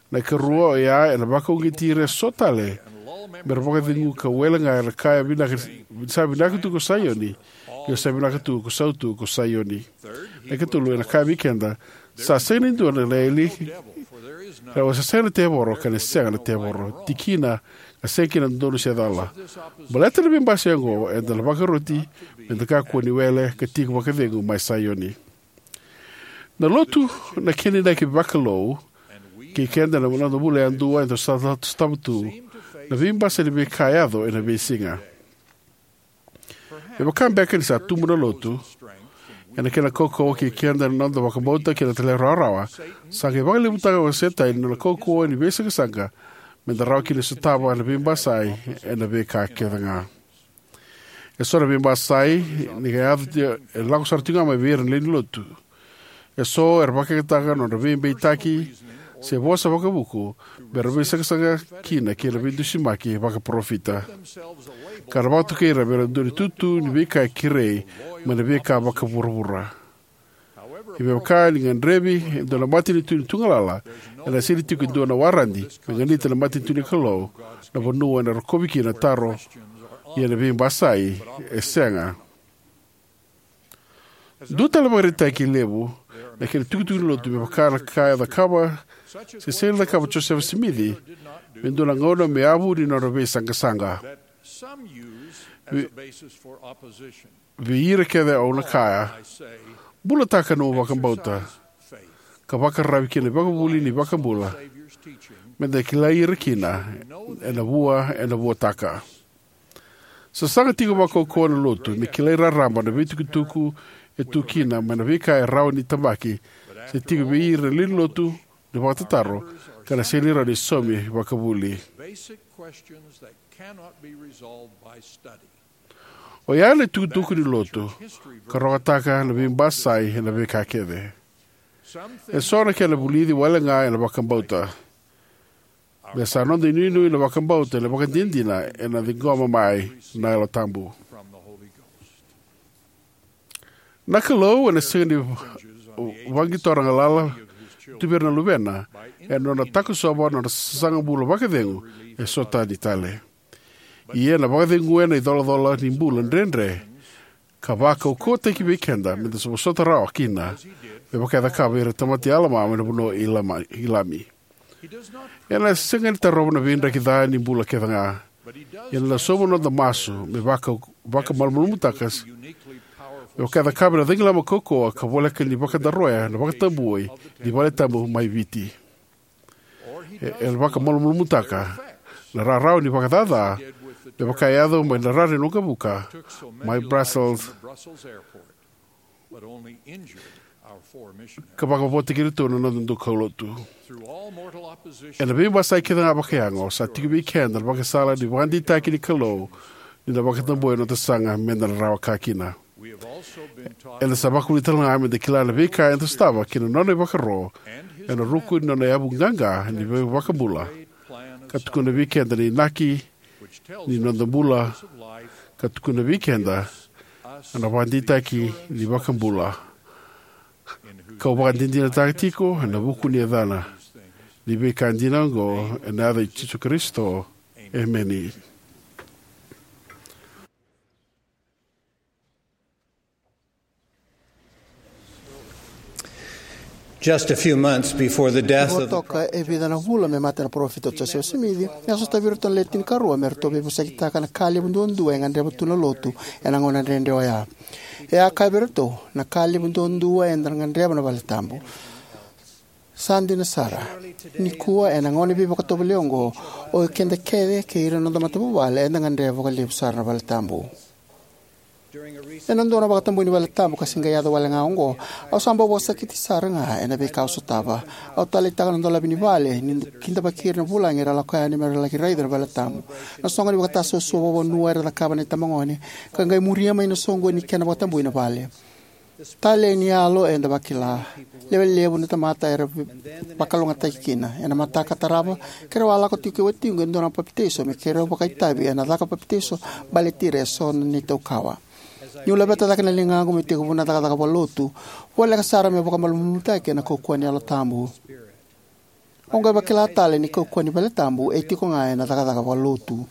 Na ka rua ia e na baka ungi tire sotale. Mera waka dingu ka welenga e la kaya binaka tu ko sayoni. Yo sa binaka tu ko sautu ko sayoni. Na ka tulu e na kaya mikenda. Sa sene ndu na leili. Ra wasa sene te boro ka ne senga na te boro. Tikina ka sekina ndono se dala. Baleta na bimba sengo e da la baka roti. E da ka kuani wele ka tika waka dingu mai sayoni. Na lotu na kini na ki baka lou. Ki kenda na mwana mule andua e to stamatu. Na vimba se be kaiado e na be singa. E wakam beka ni sa tumu na lotu. E na kena koko ki kenda na nanda wakamota ki na tele raurawa. Sa ke waka limutaga wa seta ina na koko ni be singa sanga. Me da rau ki ni sutawa na vimba sai e na be ka kedanga. E sora vimba sai ni ka yadu e lako sartinga mai vira ni lotu. E so e waka kitaga no na vimba itaki. Se vosa waka buku, bera me sanga kina ki la bindu simaki waka profita. Karamatu keira bera duri tutu ni beka kirei, ma ni beka waka burabura. I me waka ni ngandrebi, do na mati ni tuni tungalala, e na siri tuku do na warandi, me nganita na mati tuni kalou, na vanua na rakobiki na taro, i na bimba sai, e senga. Duta la marita ki lebu, na kere tuku lotu me waka na kaya da kaba, se sele da kaba Joseph Simithi, me ndona ngona me abu ni nora be sanga. Vi ira kede o na kaya, bula taka no wakambauta, ka waka rawi kene waka buli ni waka bula, me da kila ira kina, e na vua taka. Sa sanga tiga waka o kona lotu, me kila ira ramba na vitu kutuku e tukina, me na vika e rao ni tamaki, se tiga vi ira lin lotu, ni wakatataro, kana senira ni somi wakabuli. O yale tukutuku ni lotu, ka rokataka na bimba sai na vika kede. E sora ke na bulidi wale nga na wakambauta. Me sa nondi ninu na wakambauta na wakandindina e na dhingoma mai na ilo tambu. Nakalou na singani wangi toranga lala, tubera na luvena, e nona taku soba na sanga bula wakadengu, e sota di tale. Ie na wakadengu e na idola ni bula ndrendre, ka waka o kote ki wikenda, me da soba sota rao kina, me wakada kawa ira tamati alama me na buno ilami. E na singani ta roba na vindra ki dhaa ni bula kedanga, e na soba no da masu, me waka malmulumutakas, o cada cabra dingla mo koko ka vola ke ni baka daroya na baka tambui di vale tamu mai viti el baka mol mutaka na rarau ni baka dada de baka yado mai na rare no kabuka mai Brussels ka baka vote ki to no ndo kolotu e na bimba sai ke na baka yango sa tibi ken na baka sala di wandi taki ni kalo ni na baka tambui no tsanga menda rawa kakina. E le sabaku ni talanga ame de kila na vika e stava ki na none wakaro e na ruku ni none abu nganga ni wakabula ka tuku na vikenda ni naki ni nondambula ka tuku na vikenda na wandita ki ni wakambula ka wandindina takatiko na wuku ni edhana ni vika ndinango e na adha Jesu Kristo emeni. Just a few months before the death of toka e vida na vula me mata na profeta Joseph Simithi ya so taviru ton letin karua merto be busakita kana kali bundondu e ngande butuna lotu e na ngona rende oya e akaberto na kali bundondu e ngande na baltambo sandi na sara ni kuwa e na ngone bi bakato leongo o kende kede ke ira no matabu wale e ngande vokali sara na baltambo e nando na bakatambo ni baltambo kasinga yado wala ngaongo au samba bosa kiti saranga e na be kauso taba au talita no la bini vale ni kinda bakir na vula ngira la ka ni mera la ki raider baltambo na songo ni bakata so wo no era la kaba ni tamangone kanga muria mai no songo ni kana bakatambo ni vale tale ni alo e na bakila level ni tamata era bakalonga taikina e na mata kataraba kero ala ko tiki weti ngendo na papiteso me kero bakaitabi e na daka papiteso baletire son ni tokawa Yula beta da kana linga ko miti ko na taka bolotu wala ka sara me boka malumuta ke na ko ko ni alo tambu Onga bakila tale ni ko ni bale tambu e tiko nga na daga walotu.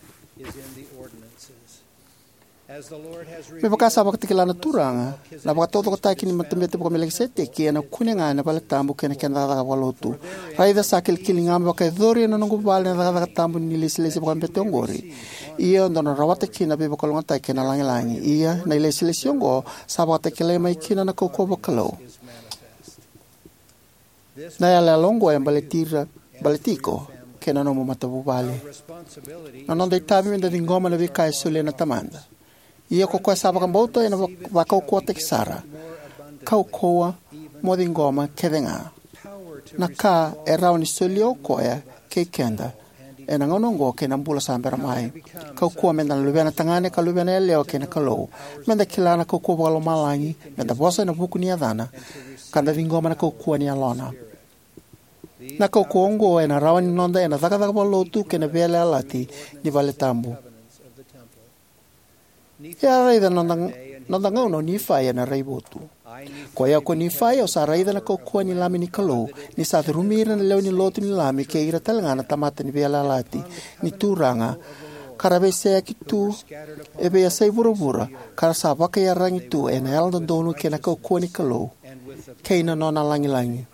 Me baka sa baka tikila na turanga na baka todo ko taki ni matamete baka melekisete ki na kunenga na bale tambu kena kena daga walotu. Raida sakil kilinga baka dori na nungu bale na daga tambu ni lesi baka mbete ongori. Ia ndona rawate kina be baka longa taki na langi ia na lesi ongo sa baka tikila mai kina na koko bakalo. Na ya longo ya baletiko kena no matabu bale. Na non dei tabi menda dingoma na vika sule na tamanda. Ia ko kwa saba kamboto ina waka ko tekisara. Kau koa mo dingoma kedenga. Na ka era ni solio koya ke kenda. Ena ngonongo ke na mbula sambera mai. Kau koa menda lubena tangane ka lubena leo ke na kalo. Menda kilana ko ko balo malangi menda bosa na buku ni adana. Kanda dingoma na ko koa ni alona. Na kau kongo e na rawani nonda e na thaka lotu ke na vele alati ni vale tambu. Ia raida nonda ngauno ni fai na reibotu. Ko ia ko ni fai o sa raida na kau kua ni lami ni kalau ni sa rumira na leo ni lotu ni lami ke ira talangana tamata ni vele alati ni turanga. Karabe sea ki tu e be sai burubura kara sa baka ia rangi tu e na eldo donu ke na kau kua ni kalau ke ina nona langi.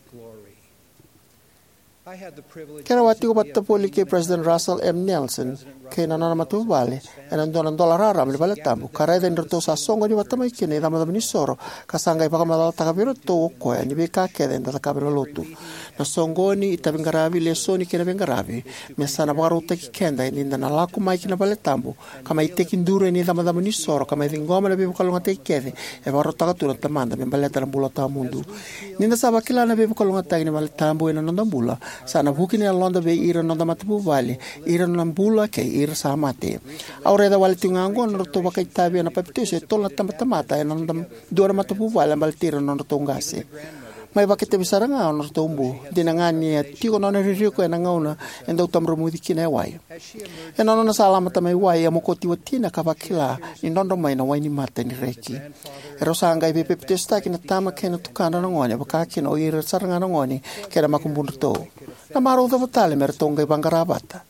Kera wati ko patapoli ke President Russell M. Nelson ke nanana matubale e nandonan $1 le bale tambu kara den roto sa songo ni watamai kene dama ni soro kasanga ipaka madala takabiro to ko ni be ka ke den takabiro lotu na songo ni itabingaravi le soni ke bengaravi mesana baruta ki kenda ni ndana laku mai kina bale tambu kama iteki ndure ni dama ni soro kama ngoma le be kalonga te kede e barota ka tura tamanda be bale tambu ta mundu ni nda saba kila na be kalonga ta ni bale tambu ina nondambula sana bukini alonda be ira nonda matapu vale ira nambula ke ira samate aureda wale tungango norto baka itabi na papituse tola tamata e nonda dora matapu vale baltira norto ngase mai bakete bisaranga norto umbu dinangani tiko nona ririko ena ngauna enda utamro mudikina wai e nona sala mata mai wai amokoti watina kabakila ni nondo mai na wai ni mata ni reki erosanga ibe pepitesta kina tama kena tukana ngoni baka kina oira saranga ngoni kera makumbunto na maro da votale mertonga bangarabata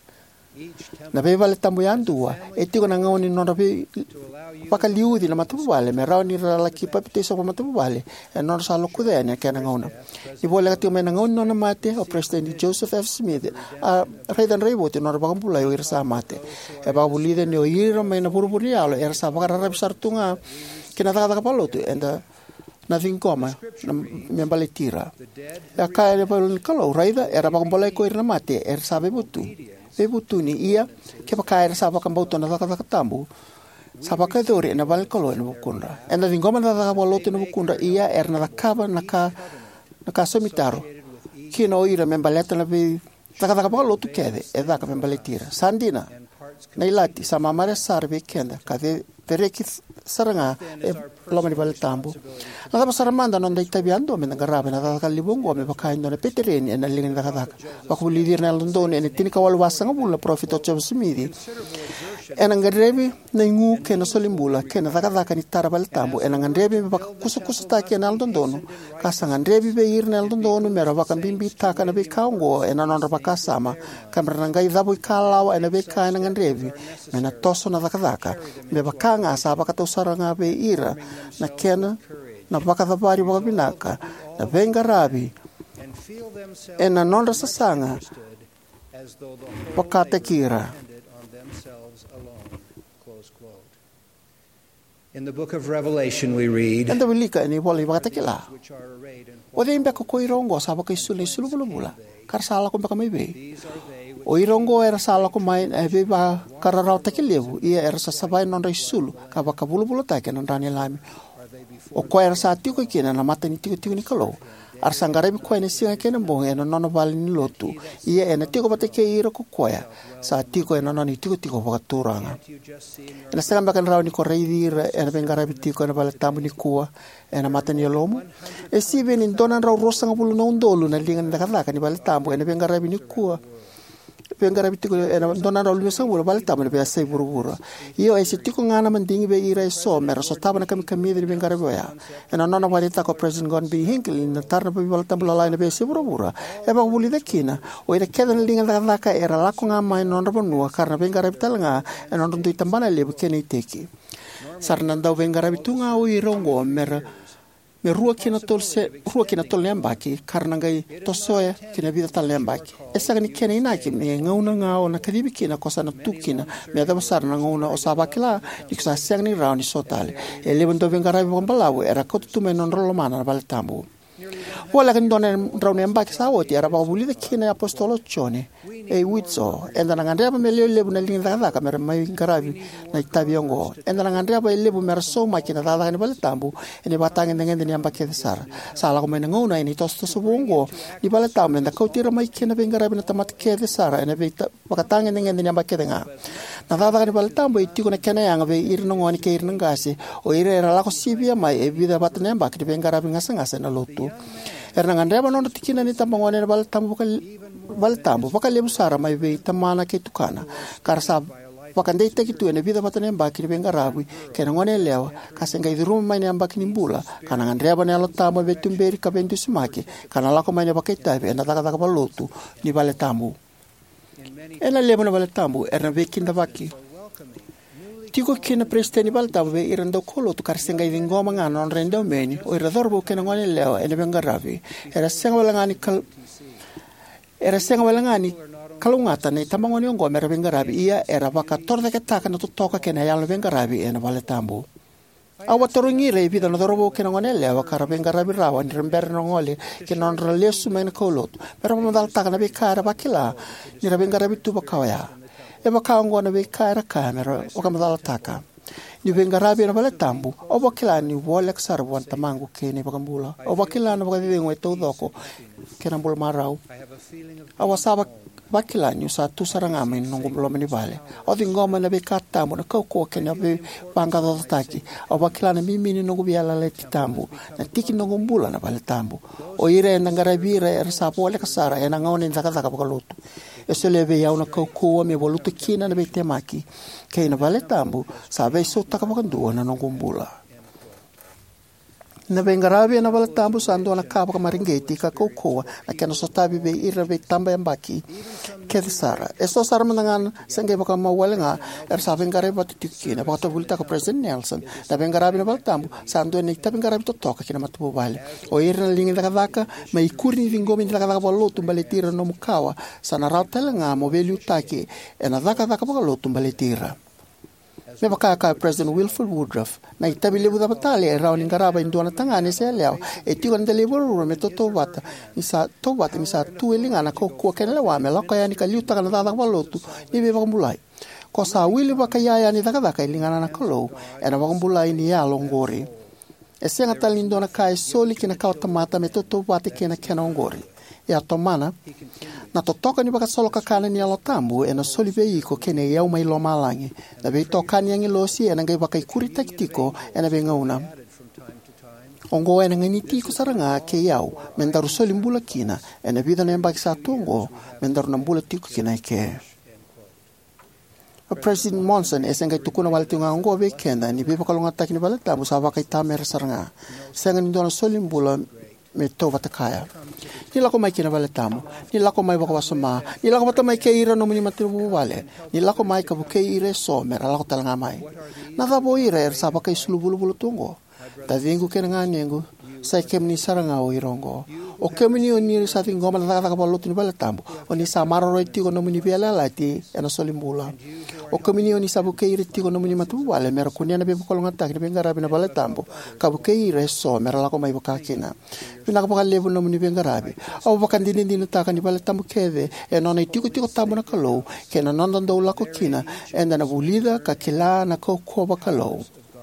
na be vale tambu yandua e tiko na ngoni nona be pakaliudi na matu vale me rauni la ki papite so matu vale e non sa lokude ne ke na ngona ni vole ka me na ngoni nona mate o President Joseph F. Smith a redan reibote no ba kumpula yo irsa mate e ba bulide ne o iro me na burburi alo era sa ba ra sartunga ke na daga palote enda na vinkoma me baletira ya ka e ba kalo raida era ba kumpula ko irna mate era sa bebutu ni ia ke ba ka era sa ba kamboto na daga tambu sabaka dori na bal kolo na bukunda enda dingoma na daga bolote na bukunda ia erna kaba na ka somitaro kino ira membaleta na be daga bolotu kede e daga membaletira sandina na ilati sama mare sarve kenda ka de tereki saranga e lomani bal tambu na ba saramanda non dai tabiando me ngarabe na daga libongo me baka indone petereni na lingin daga ba ko lidir na londone ne tinika wal wasanga bulla profito chebsmidi ena ngarebi na ngu ke na solimbula ke na daga ni tarabal tambu ena ngarebi ba kusa ta ke na london ka sanga ngarebi be ir na london mera ba kan bimbi ta kana be kaungo ena non ba ka sama kamera ngai dabo kalawa ena be ka na ngarebi mena toso na daga me ba ka nga sa ba ka to saranga be ira na kena na ba ka bari ba binaka na bengarabi ena non rasa sanga pakate kira. In the book of Revelation we read, and the Wilika and Wally Batakila. What they back a coirongo, Sabaka Sulubula, Carsala Compacame. Oirongo era Salaco mine, a viva Carara Takilivu, era Sabai non Sulu, Cabacabulu Taken and Daniel Lime. O quaer Satikin and a maternity Nicolo. Arsangarebi ko ni singa kena bo ena nono bali ni lotu ia ena tiko bateke ira ko koya sa tiko ena noni tiko vakaturanga ena sanga kan rauni ko reidir ena bengarabi tiko ena bala tamu ni kuwa ena matani lomo e sibe ni donan raw rosanga bulu no ndolu na linga ndakala kan bala tamu ena bengarabi ni kuwa Pengara bitiko ena dona ro lusa wura bal tamana be sai burugura. Io e se tiko ngana mandingi be ira so mera so tabana kami de pengara boya. Ena nona warita ko President Gordon B. Hinckley na tarna be bal tambula line be se burugura. E ba wuli de kina o ira kedan linga daka era la ko ngama nona bonua karna pengara bitalanga ena non tu tambana le kene teki. Sarnanda pengara bitunga o irongo mera me rua kina tol lembaki karna ngai tosoe kina vida tal lembaki esa ni kena ina ki me ngauna ngao na kadibi kina kosa na tukina me ada besar na ngauna osabakila iksa seng ni rauni sotale ele bendo vengara bombalawe era kotu me non rolo mana bal tambu wala kan dona rauni mbaki sawoti era ba buli de kina apostolo chone e witso enda na ngandea me lebu na linga da kamera mai ngaravi na tabiongo enda na ngandea ba lebu mer so makina da ni bal tambu ene batang ngende ni ambake sara sala ko me ngona ini tosto subongo di bal tambu na kautira mai kina bengaravi na tamat ke sara ene be bakatang ngende ni ambake nga na da ni bal tambu itiko na kena yang be irno ngoni ke irno ngase o ire era la ko sibia mai e vida batne ambake di bengaravi ngasa na lotu erna ngandea ba non tikina ni tambongone bal tambu bakal lebu sara mai be tamana ke tukana karsa wakande te kitu ene vida batane mbaki benga rabi kena ngone lewa kasenga idrum mai ne mbaki nimbula kana ngandrea bane alo tamu be tumberi ka bendu smaki kana lako mai ne baketa be na taka balotu ni bale tambu ena lebu na bale tambu erna be kinda baki tiko kina presteni bal tambu be irando kolo tu karsenga idingoma ngana non rendo meni o iradorbo kena ngone lewa ene benga rabi era senga walangani kalungata ne tamangoni ngo mera bengarabi ia era baka torda ke taka na toka kena yalo bengarabi ena vale tambu awa toringi re vida no dorobo kena ngone le awa kara bengarabi rawa ni rember no ngole ke non relesu men kolot pero mo dal taka na be kara bakila ni bengarabi tu bakawaya e baka ngona be kara kamera o kam dal taka ni bengarabi na vale tambu o bakila ni wole ksar wan tamangu kene bakambula o bakila na bakadi ngwe to doko kena bol marau awasaba bakila nyu sa tu saranga men nongo blo meni vale o ngoma na be katambu na ko kena be banga do taki o bakila na mimi ni nongo biala le tambu na tiki nongo mbula na vale tambu o ire na ngarabi re sa pole kasara ena ngone zaka bakalotu eseleve ya una ko me voluto kina na be temaki ke na vale tambu sa be so taka bakandu na nongo mbula na bengarabi na vale tambu sando na kapa kamaringeti ka kokoa na kena sotabi be ira be tamba mbaki ke sara eso sara manangan senge baka mawalenga sa bengarabi batiki na baka bulta ko President Nelson na bengarabi na vale tambu sando ni ta bengarabi to toka kina matubo vale o ira na lingi daka mai kurni vingomi daka balo tumbale tira no mukawa sana rautelanga mo velu taki na daka baka lo tumbale tira me baka President Wilford Woodruff na itabile buda batali era un garaba in dona tangani se leo e ti con delle volo me toto wata mi sa tu elinga na ko ken le wa me la ka yani ka liuta kana da balotu ni be bakambulai ko sa wili baka ya ni daka elinga na kolo era bakambulai ni ya longori e senga talindo na kai soli kina ka automata me toto wata kena ngori e atomana na totoka ni baka solo kakana ni alo tambu e na soli veiko kene yau mai lo malangi na be toka ni angi losi e na ngai baka ikuri taktiko e na be ngauna ongo e na ngani tiko saranga ke yau mendaru soli mbula kina e na vida na mbaki sa tungo mendaru na mbula tiko kina ke President Monson e senga tukuna wale tunga ongo be kenda ni be baka longa taki ni bala tambu sa baka itamer saranga senga ni dona soli mbula me to watakaya ni lako mai kina vale tamu ni lako mai baka wasoma ni lako mata mai ke ira no muni matu vale ni lako mai ka buke ire so mera lako talanga mai na da bo ire sa baka isulu bulu tungo da vingu kena nganengu sai kemni saranga o irongo o kemni oni sa vingo ma da ka balo tuni vale tamu oni sa maroro ti ko no muni vela lati ena solimbula o kemni oni sa buke ire ti ko no muni matu vale mera kunia na be ko longa tak be ngarabi na vale tamu ka buke ire so mera lako mai baka kina pina ka level no muni be ngarabi o baka ndini ta kan vale tamu keve e non tiko tamu na kalo kena non do lako kina enda na bulida ka kila na ko baka lo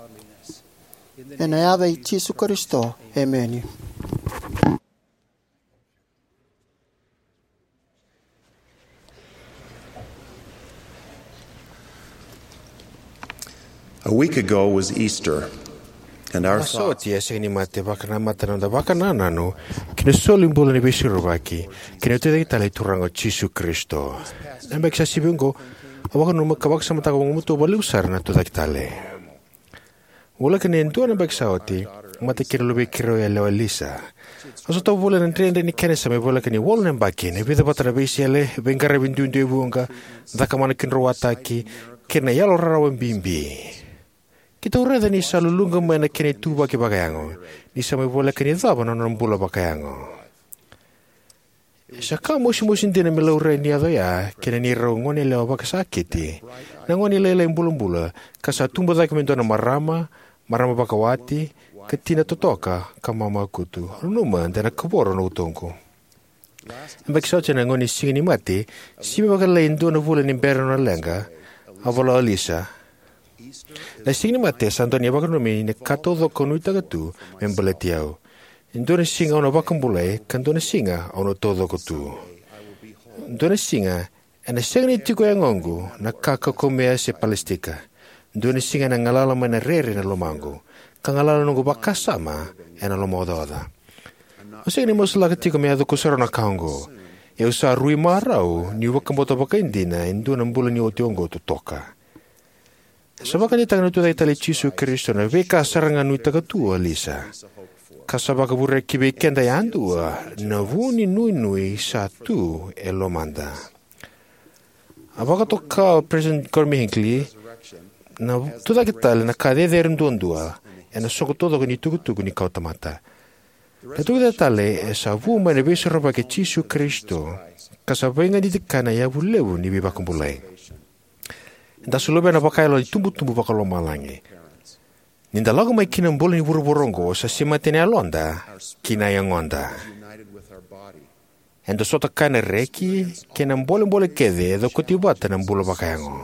e na ave Jesu Kristo amen. A week ago was Easter, And our Masoti ya sing ni mate bakana matana da bakana nanu kine soli mbula ni bisiru baki kine te tale turango Jesu Kristo. Nambek sa sibungo awak no makabak sa mata kong mutu bali usar na tutak tale. Wala kine ntua nambek sa oti mate kire lubi kiro ya lewa Lisa. Aso tau wala nantrende ni kene sa me wala kine wala nambaki ne vida batara bisi ale bengkare bindundu ibuanga dhakamana kinro wataki kine yalo rarawan bimbi. Kita ureda ni sa lulunga mana kene tuba ke bakayango ni sa me wala kine dhaba na nambula bakayango. Sa ka musi ndina me laure ni ado ya kene ni rau ngoni lewa bakasakiti na ngoni lele mbula kasa tumba dhaka mendona marama bakawati katina totoka kamama kutu numa ndana kaboro na utongo. Mbaki sauce na ngoni singini mati simi bakalain na vula ni mbera na lenga avala Alisa. Na singini mati santonia bakanumi ne kato dhoko nuita gatu membeleti au. Ndona singa ona bakambulai kandona singa ona todo kotu. Ndona singa ana sengni tiko yangongu na kaka komea se palestika. Ndona singa na ngalala mana rere na lomangu. Kangalala nungu bakasama ena lomododa. Osegni mosulaka tiko mea dhuko saro na kaungo. E usa rui marau ni wakamboto bakaindina ndona mbula ni otiongo tutoka. Sabaka ni tangana tu daitali Jesu Kristo na veka saranga nuita katua Lisa. Kasabaka bure kibe kenda yandua na vuni nui satu elomanda. Abaka toka President Gormy Hinckley na tuda kitale na kade derundua na soko todo ni tukutuku ni kautamata. Na tuda tale esa vuma ne beso roba ke Jesu Kristo kasabenga di tikana ya bulewu ni bibakumbulai. Da sulobe na bakailo tumbu bakalo malangi. Ninda lago mai kina mbole ni buruborongo sa simatene alonda kina yangonda. Endo sota kane reki kina mbole kede do kutibata na mbulo bakayango.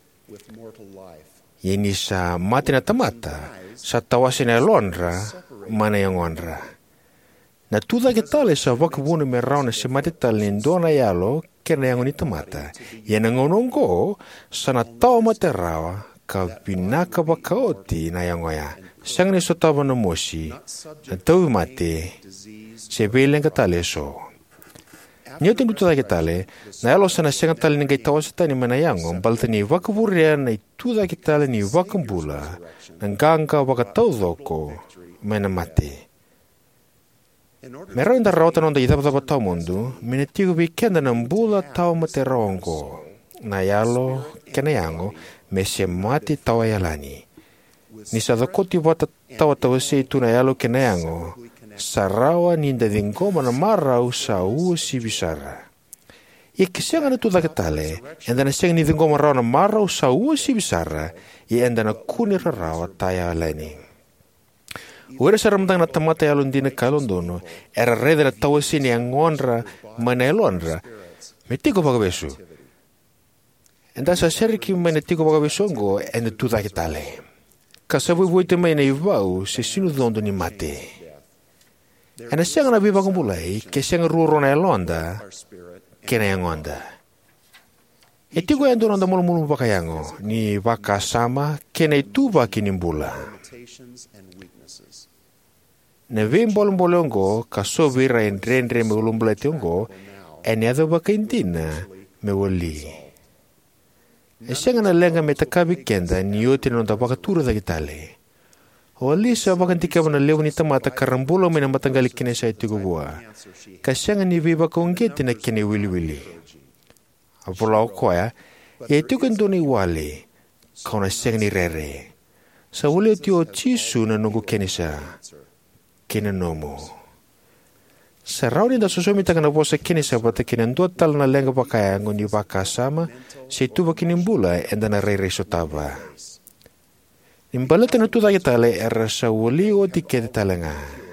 Yeni sa matina tamata sa tawasina alondra mana yangonra. Na tuda kitale sa wakabunu me rauna simatitale ndona yalo kena yangoni tamata. Yena ngonongo sana tawa materawa ka binaka bakaoti na yangoya. Sang ni sotaba na mosi na tawi mate se beleng katale so. Nyotin tuda kitale na yalo sana senga tale ni gaitawa sa tani manayango balta ni wakaburia na tuda kitale ni wakambula ng ganga wakataudoko mena mate. Meron da rauta non da idababa tau mundu, minetigo bi kenda na mbula tau materongo. Na yalo, kena yango, me se mati tau ayalani. Ni sa dakoti wata tau se tu na yalo kena yango, sarawa ninda dingoma na marau sa si bisara. I kisenga na tu dakatale, enda na senga ni dingoma rau na marau sa si bisara, i enda na kuni rarawa taya alani. Ura sa ramdang na tamata yalon din na kalondono, era reda na tawasin yang ngonra, manelonra, metiko pagabesu. Enda sa seriki manetiko pagabesongo, enda tuda kitale. Kasabu buite may na ibao, se sinudondo ni mate. Enda siyang nabiba kumbulay, kesiyang ruro na yalonda, kena yang onda. Etiko yan doon ang damulumulong bakayango, ni baka sama, kena ituba kinimbula. Na vimbolongo kasobiraendre me ulumbuletiongo eni ado bakaindina me wali. Esenga na lenga me takabi kenda ni yote no da bakatura da kitale. O Alisa bakantika na lew ni tamata karambulo me na matanggali kine sa itigubua. Kasenga ni viva kongeti na kine wili. Apula okoya itigo ni wali kauna senga ni rere. Sa wali tio Jesu na nungu kenisa. Kena nomo. Sa rauni da susumita ka na bosa kinisa bata kinandua tal na lenga bakaya ngoni baka sama sa ituba kinimbula enda na rei sotaba. Nimbalata na tuda kitale era sa wali o tikete talanga.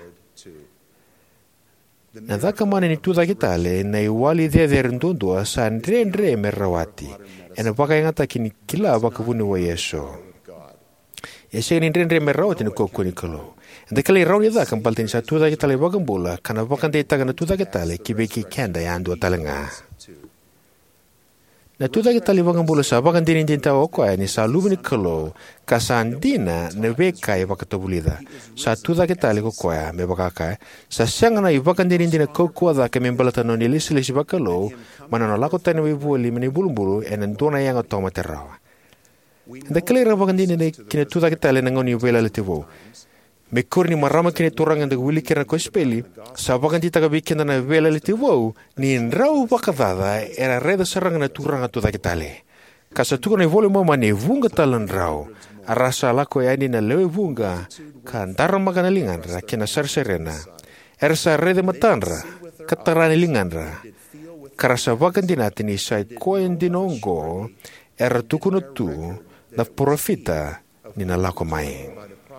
Na dhaka mani ni tuda kitale na iwali dhea rindundua sa andre merawati ena baka ngata kini kila baka vuni wa Yeso. Yeso ni andre merawati ni kokuni kalo. Anda kali rauni da kan paltin sa tuda kitale bagambula kana bakan de taga na tuda kitale kibeki kenda ya andu talanga. Na tuda kita liwangan bulu sa bakan dinin dinta okoa ni sa lumini kalo kasandina ne beka bakatobulida. Sa tuda kita liko koa me bakaka sa sangana ibakan dinin dina kokua da ke membalata no ni lisi bakalo mana no lako tani wibuli meni bulu enen dona yang otoma terrawa. Da kelera bakan dinin ne kine tuda kita le nangoni ubela letivo. Me kurni marama kini turang yang wili kira ko speli sa bakan tita ka bikin na vela liti wo ni rau bakadada era reda serang na turang atu da kitale kasa tu ne vole mo mane vunga talan rau arasa lako yani na lewe vunga kan daram magana lingan ra kina serena ersa reda matanra katarani lingan ra karasa bakan dinatini sai koen dinongo era tukuno tu na profita ni na lako mai.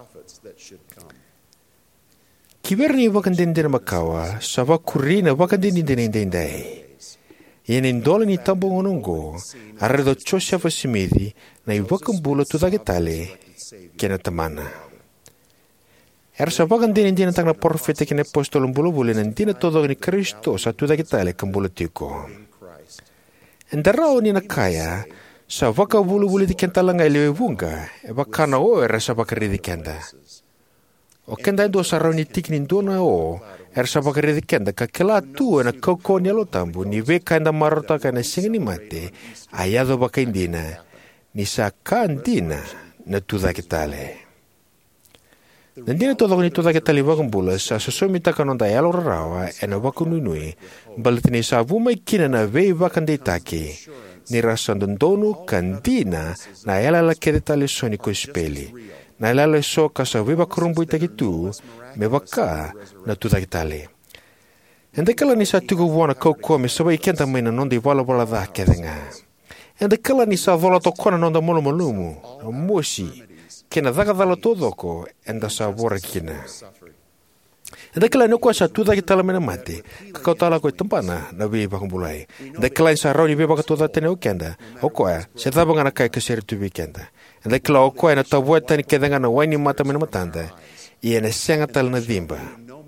Kiberni wakan dindin makawa, sawa kurina wakan dindin dindai. Yenin dola ni tambo ngonongo, arredo chosha fasimidi, na iwakan bulo tudagitale, kena tamana. Ersa wakan dindin tang na profeta kene apostolon bulo bulo nandina todo ni Kristo sa tudagitale kambulo tiko. Endarao ni nakaya, sa waka bulo bulo di kentalang lewe bunga, wakana o ersa bakari di kenda. O kenda ndo sarau ni tiknin dona o ersa bakari di kenda ka kela tu na koko ni alo tambu ni veka enda marota ka na singni mate ayado bakaindina ni sa kandina na tuda kitale. Nandina todo ni tuda kitale wakumbula sa sosomita kanonda yalo rawa ena wakununui balatini sa vumai kina na vei wakanditaki ni rasandondonu kandina na yala la kedetale soniko speli. Na lalo so kasa wiba kurumbu itakitu me waka na tudagitale. Ende kala ni sa tugu wana koko me sabai kenta mena nondi wala da kedenga. Ende kala ni sa vola to kona nonda molo molumu moshi kena daga dala todoko enda sa bora kina. Ende kala no kwa sa tudagitale mena mate kakau tala ko tempana na wiba kumbulai. Ende kala ni sa roni wiba katoda tene okenda okoa se tabanga na kai kaseri tu weekenda. Ende kala okoa na tabueta ni kedenga na waini mata mena matanda ia na senga tal na dimba.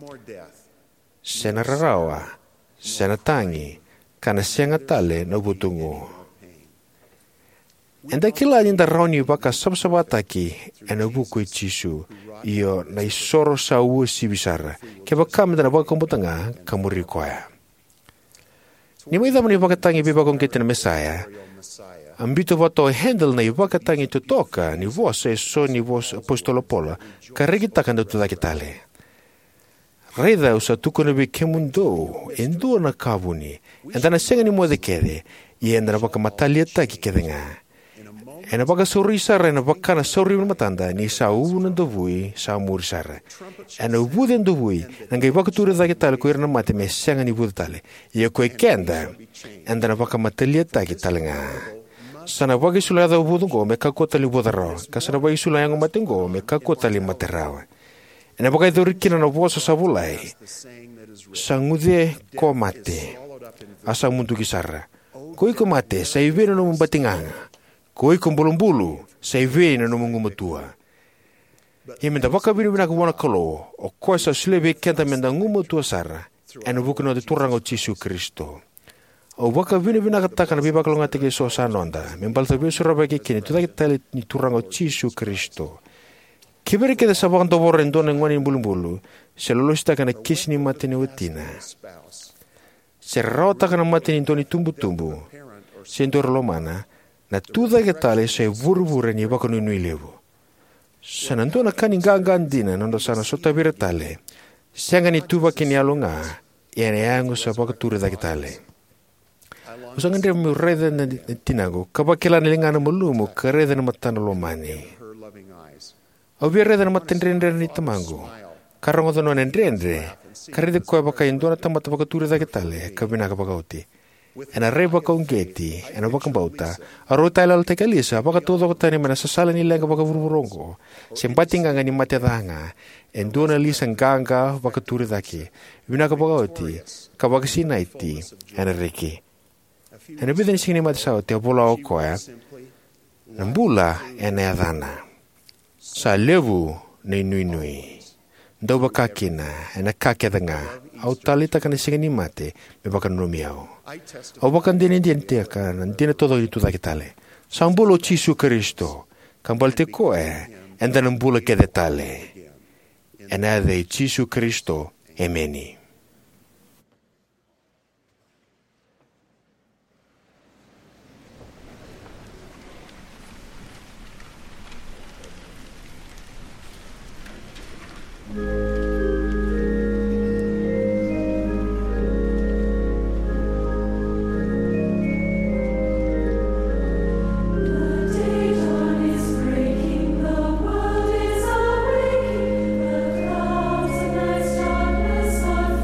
Sena rarawa, sena tangi, kana senga tale na butungu. Ende kila ninda rauni baka sabsabataki ena buku chisu iyo na isoro sa usi bisara ke baka mena baka kumbutanga kamuri koya. Ni mai damani baka tangi biba kongkete na Mesaya. Ambito vato handle na iwaka tangi tutoka ni vosa so ni vos apostolo pola karigita kanda tudakitale. Reida usa tukuna bi kemundo endo na kabuni endana senga ni mode kede yenda na baka matalia taki kedenga. Ena baka sorisa rena baka na sori matanda ni sa una dovui sa murisara. Ena ubuden dovui nanga iwaka tura dakitale ko irna mate me senga ni budale. Ye ko kenda endana baka matalia taki talenga. Sana wagi sulada ubudungo me kakota li budaro, kasana wagi sulayang umatingo me kakota li materawa. Ena bagai dorikina na vosa sabulai, sangude ko mate, asa mundu kisara. Koi ko mate, sa ivena no mumbatinganga. Koi ko mbulumbulu, sa ivena no mungumutua. Himenda waka bini bina kuwana kalo, o koe sa silebe kenta menda ngumutua sara, ena bukino de turango Jesu Kristo. O waka vini vina kataka na biba kalonga teke so sanonda. Membalta biyo suraba kini tuta kitale ni turango Jesu Kristo. Kibere keda sabang dobor rendona ngwani mbulu-mbulu. Selolos taka na kisni mati ni utina. Serrao taka na mati ni toni tumbu-tumbu. Sendor lomana. Na tuta kitale sa vuru-vuru ni waka nunui levo. Sanandona kani gagandina nando sana sota biretale. Sianga ni tuba kini alonga. Iane yangu sa waka turi da kitale. Usangan dia mureda na tinago, kabakila nilingana mulumu, kareda na matana lomani. Obi reda na matendrendre ni tamango. Karango dono nendrendre, karede koe baka indona tamata baka turi da kitale, kabina kabakauti. Ena re baka ungeti, ena baka bauta, arota ilal tekalisa, baka todo kotani mana sasala nilenga baka vururongo. Sempatinga ngani matedanga, endona lisang ganga baka turi daki. Bina kabakauti, kabakasinaiti, ena reki. Ena bida ni singini mati sao te bola o koe, nambula ena adana. Sa levu ni nui nui. Ndau bakakina ena kakedanga au tali takana singani mate me baka no miao au baka dini diente ka dina todo itu takitale sambolo Jesu Kristo kambal te koe enda nambula ke detale ena de Jesu Kristo emeni. The world is awakening, the clouds of night's darkness are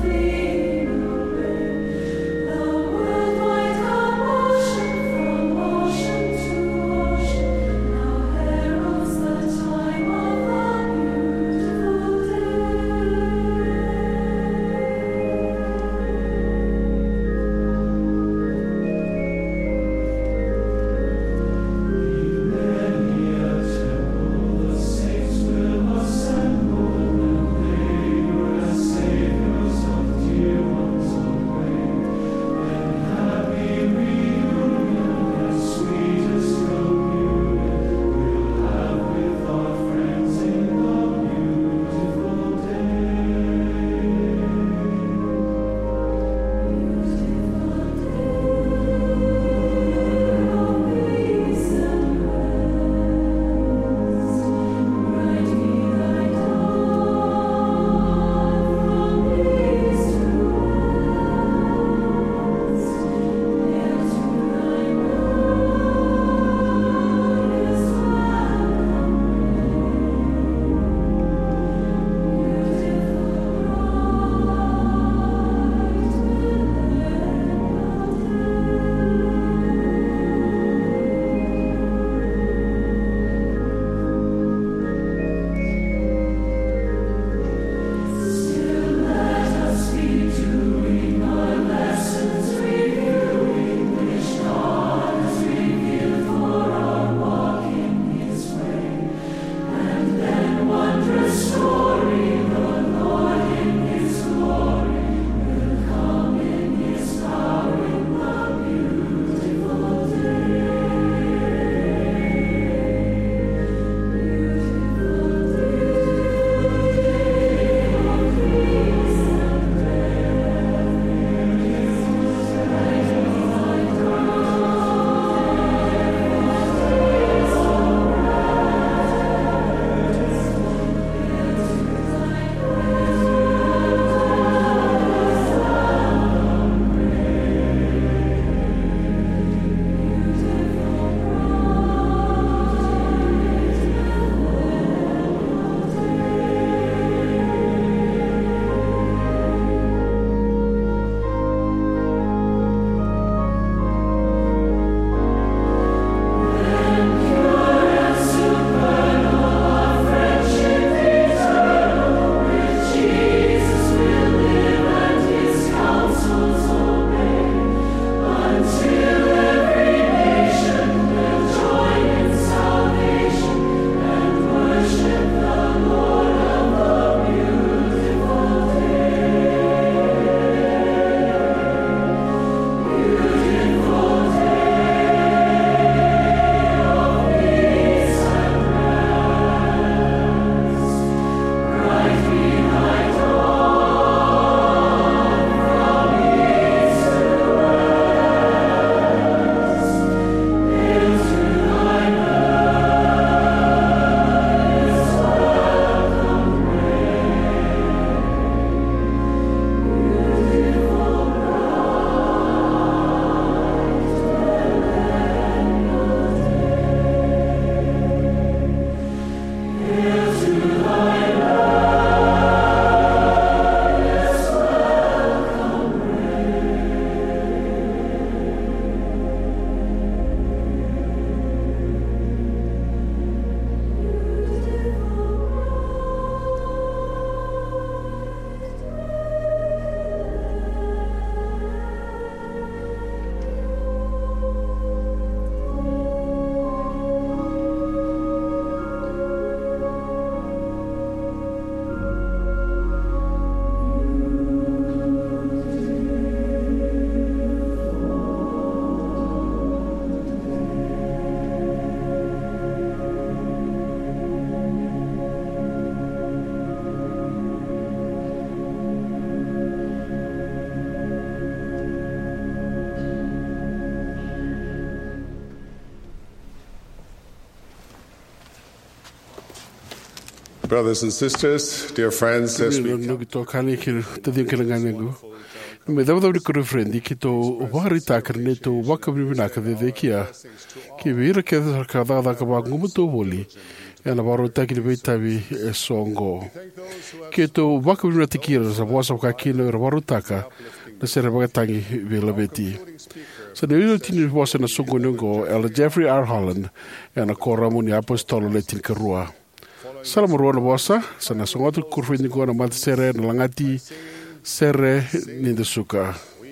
Brothers and sisters, dear friends, as we no ki tō kāne ki tadhian ki ranganengu. Me dawa ni kore frendi ki tō wahari tākare tō waka vivinaka de kia. Ki vira ke ka dada ka wangumu tō woli. E ana waro taki ni veitavi e songo. Ki tō waka vivinaka kira sa wasa ka kino e waro taka na sere wakatangi vila veti. Sa ne ilo tini wasa na songo nungo Ella Jeffrey R. Holland e ana koramu ni apostolo le tin karua. Salam ruana wasa, sana songotu kurfini ko na mata sere na langati sere ninda suka.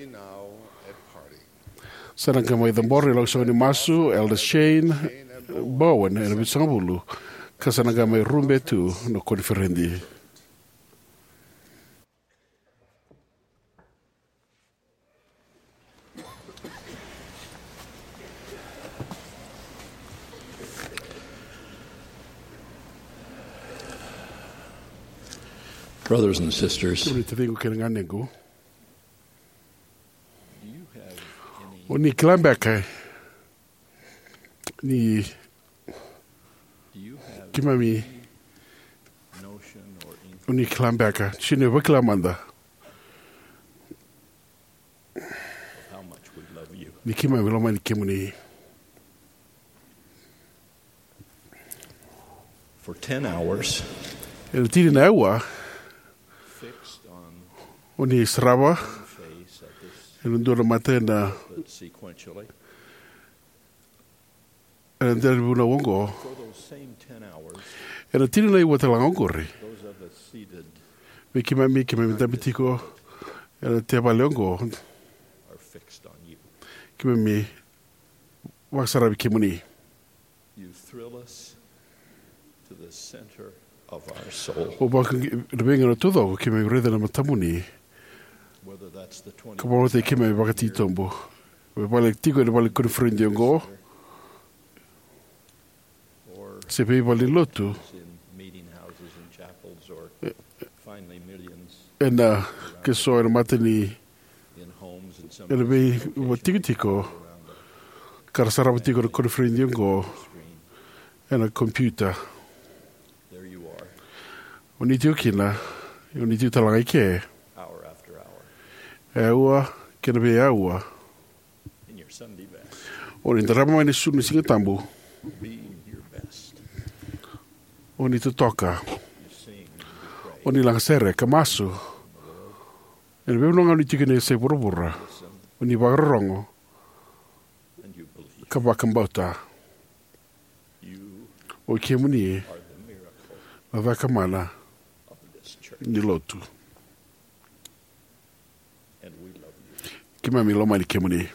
Sana kama idha mbore laksoni masu, Elder Shane Bowen, e na bisangabulu, kasana kama rumbe tu no konferendi. Brothers and sisters, Oni klambaka ni kimami oni klambaka chine waklamanda ni kimami loma ni kimuni for 10 hours el tiri na awa oni srava elundura matena and buna wongo era tini nei wata langongori me kimami tabitiko era te balongo kimami waksara bikimuni you thrill us to the center of our soul. O ba vengono todo che mi rede la matamuni. Come te che mi va ti tombo. We vale tigo e vale con frendi ngo. Se pe vale lotto. E che so era matani. E le bei tico. Carsara tigo con frendi ngo. E na computer. Oni tiu kina, oni tiu talanga ke. Hour after hour. E ua, kena be ua. In your Sunday best. Oni ndarama ni sunu singa tambu. Being your best. Oni tu toka. Oni lang sere kamasu. Ene be longa ni tikene se burubura. Oni bagarongo. And you believe. Kabakambota. You. O kemuni. Avakamana. Nilotu. And we love you. Kimami loma ni kemuni.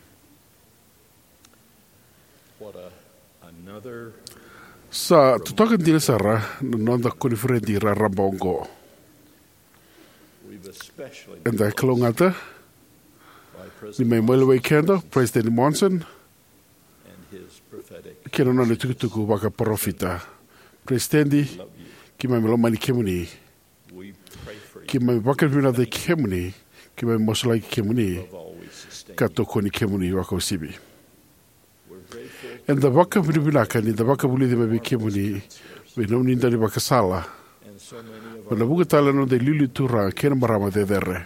What another Sa tutoka ndile sara nonda konferendi ra rambongo. We've especially Enda klongata. Ni mai mwelewe kendo President Monson. And his prophetic. Keno nane tukutuku waka profita. Prestendi kimami loma ni kemuni. Kimami waka vina de kemuni. Kimami mosolai kemuni. Katoko ni kemuni waka usibi. And the waka vinaka ni the waka buli de mabi kemuni. We no ninda ni waka sala. Wana buka tala no de lili tura kena marama de derre.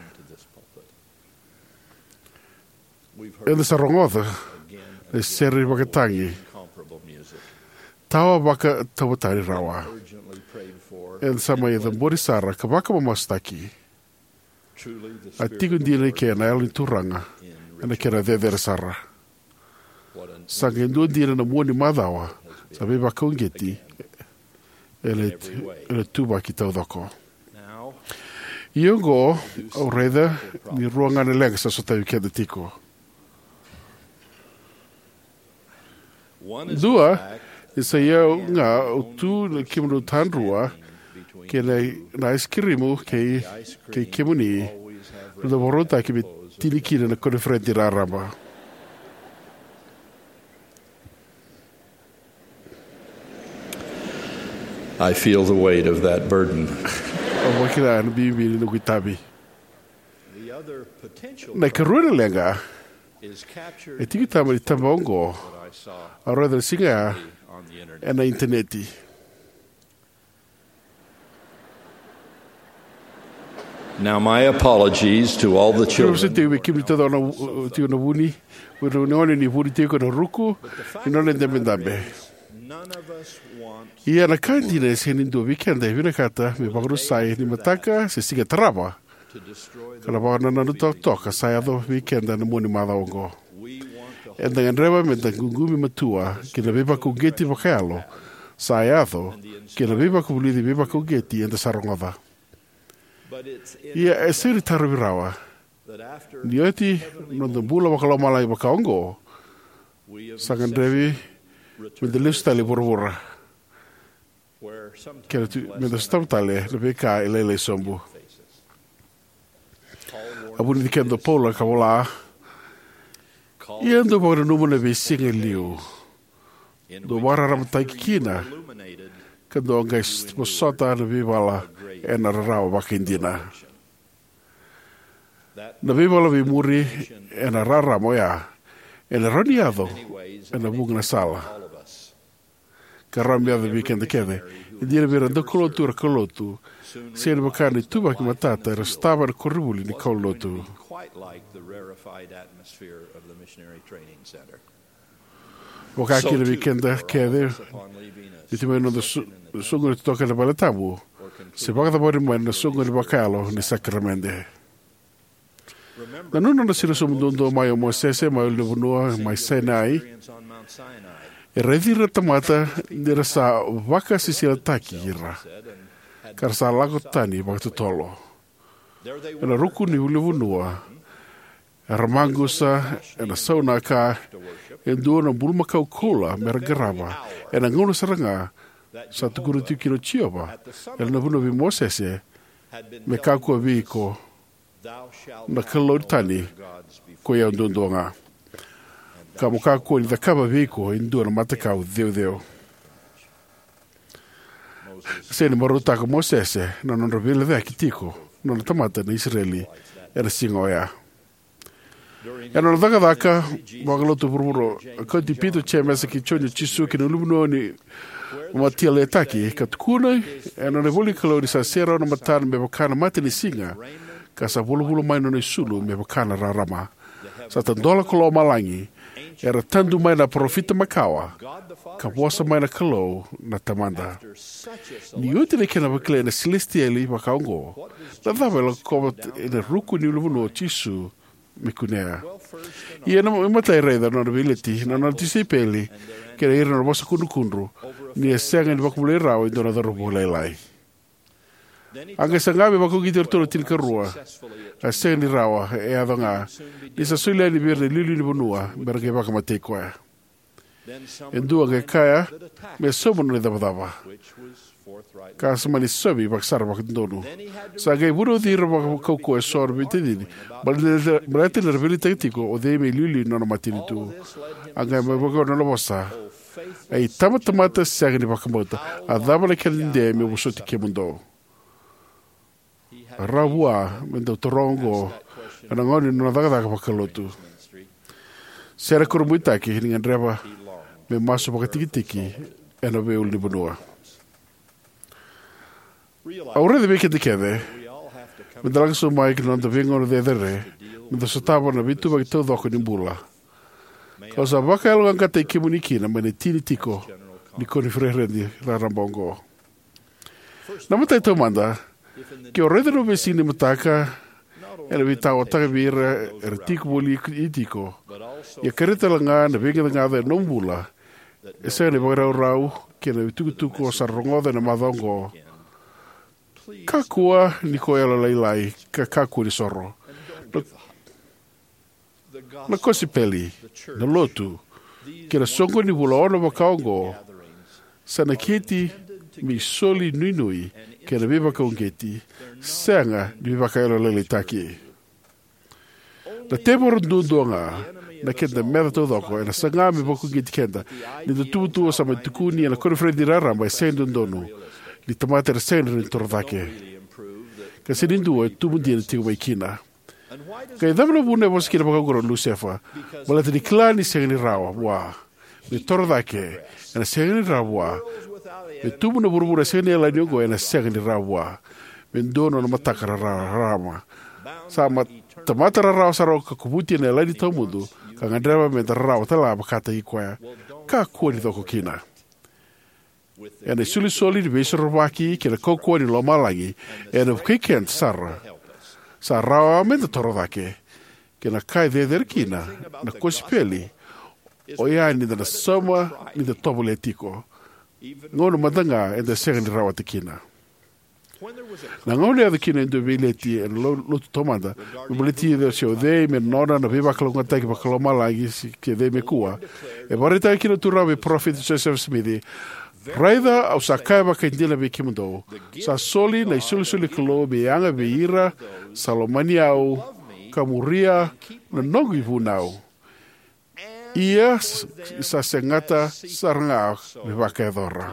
And the sarongotha. The seri waka tangi. Tawa waka tawatari rawa. And sama the borisara kabaka mamastaki. A tigundile ke na elin turanga. And a kera de versara. Sangendo dira na moni madawa. Sabe baka ungeti. Ele tuba ki taudoko. Iongo o reda ni ruanga na lega sa sotayu kia de tiko. Dua isa ia nga o tu na kimru tanrua ke na iskirimu ke kimuni na vorota ki tilikina na konferenti raramba. I feel the weight of that burden. Na karuna lenga e tiki tama i tamongo a roda singa e na interneti. Now, my apologies to all the Kira children. te we kimi te dona te na wuni. We no ne ni wuni te ko na ruku. Ino le ndembe ndambe. None of us want Ia na kandi ne se ni do weekend e vira kata me bagru sai ni mataka se siga traba. to destroy the Kala ba na na to toka sai ado weekend na moni mada ongo. we want the E da ngreba me da gungumi matua ki na beba ku geti vakalo. Sai ado ki na beba ku lidi beba ku geti enda sarongova. but it's in Ia e siri tarubirawa. that after Ni oti no da bula wakalo malai wakaongo. we have Sangandevi me de lista le borvora. where sometimes Kera tu me da stamtale le beka ele sombu. Abuni dikendo pola kawola. Ia ndo bora numu na be singa liu. Do wara ramtai kina. illuminated Kando ngai posota na vivala e na rarawa wakindina. Na vivala vi muri e na rara moya. E na rani ado e na bunga na sala. all of us. Ka rami ado weekend kene. E dira vira ndo kolotu ra kolotu. Se na makani tuba ki matata era stava na koribuli ni kolotu. Quite like the rarefied atmosphere of the Missionary Training Center. Wakaki na weekend kene. Upon leaving us, Iti mai no da sungu ni toka na balatabu. Se baka da bori mai na sungu ni bakalo ni sakramende. Na nuna na sira sumundo mai o Moisese, mai o Levunua, mai Sinai. experience on Mount Sinai, E reidira tamata nira sa waka sisila taki ira. Kar sa lago tani baka tutolo. there they E na ruku ni Levunua. E ramangusa, e na sauna ka. E ndua na bulma kaukula, mera garava. E na ngona saranga. Sa tukuru tiki no chioba. E na vuna vi Mosese. had been Me kakua viko. thou shalt Na kalor tani. gods before Ko ia ndondonga. Ka mo kakua ni da kaba viko. Indua na matakau deo deo. Se ni maruta ka Mosese. Na non ravile vea ki tiko. Na na tamata na Israeli. E na singo ea. E na daka daka. Wakaloto purpuro. Ka ti pito che mesa ki chonyo chisu ki na lumino ni. Matia le taki. Ka tukuna. E na nevoli kalori sa sera na matana me wakana mate ni singa. Ka sa vulu mai no ni sulu me wakana rarama. Sa tandola kolo malangi. Era tandu mai na profita makawa. Ka wasa mai na kalo na tamanda. Ni uti le kena wakile na celestiali wakaongo. Na dhawe la koma na ruku ni ulumu chisu mikunea. Ia na matai reida na ability na na tisipeli. Kera ira na wasa kunukundru. Ni esenga ni wakumule rao i dona dharupu lai. Anga sangabe wakugitir tolo tilka rua. A senga ni rawa e adonga. Ni sa suile ni birne lili ni bonua. Berge waka matei koe. E ndua ge kaya. Me somo ni dhabadhaba. Ka sama ni sobi waksara wakindonu. Sa gai wuro dhira wakauko e soro bitedini. Malete na rabili tagtiko o dhei me lili nona matini tu. Anga me wako nona wasa. Ai tamata sega ni wakamota. A dhabala kalinde me wusoti kemundo. Rawua me do torongo. Ana ngoni nona dhaka wakalotu. Sera kurumuitaki ni ngandraba. Me maso wakatikitiki. Ena ve uli bonua. Aure de weekend kede. Me draga so mai que non te vengo no de dere. Me do sotava na bitu ba todo ko ni bula. Cosa vaca algo anga te kimuniki na me tini tiko. Ni ko ni frere ni rarambongo. Na mata to manda. Que o rede no vecino mutaka. Ela vita o taka vira ertiko boli itiko. Ya kareta langa na venga nga de non bula. Ese ne vora rau que na tuku o sarongo de na madongo. Kakua ni koela leilai, ka kakua ni soro. Na kosi peli, na lotu, ke na songo ni wula ona wakaongo, sa na keti mi soli nui nui, ke na viva kaungeti, senga ni viva kaela leilai taki. Na temoro ndundonga, na kenda mera todoko, e na sanga mi boku ngeti kenda, ni da tubutua sa matukuni, e na kore fredi rara, mai sendondonu, li tamata ra sena rin torodake. Ka sinindu e tumundi na tigo mai kina. Ka i dhamana vune wasi kina makagoro Lucefa. Wala tani klani sengani rawa, wa. Me torodake, ena sengani rawa. Me tumuna burubura sengani ala niongo ena sengani rawa. mendono na mataka rama. Sa tamata rara sa ro ka kubuti na lai tau mudu, ka ngandrewa me da rara tala bakata i koia, ka kua ni toko kina. E na soli ni beso rawaki ki na kokua ni lo malangi, e na kikent sara. Sa rawa me da toro dake, ki na kai dhe kina, na kosipeli, o ia ni da na sama ni da tobo le tiko. Ngono madanga e da senga ni rawa te kina. Na ngone ave kina ndo bileti e lo tomanda, bileti de sio de me nona na viva kalonga taki pa kaloma lagi ke de me kua. E barita kina tu rawe Prophet Joseph Smith. Raida au sakai ba kendila be kimundo. Sa soli na soli kalo be anga be ira Salomani au kamuria na nogi vunau. Ia sa sengata saranga me vakedora.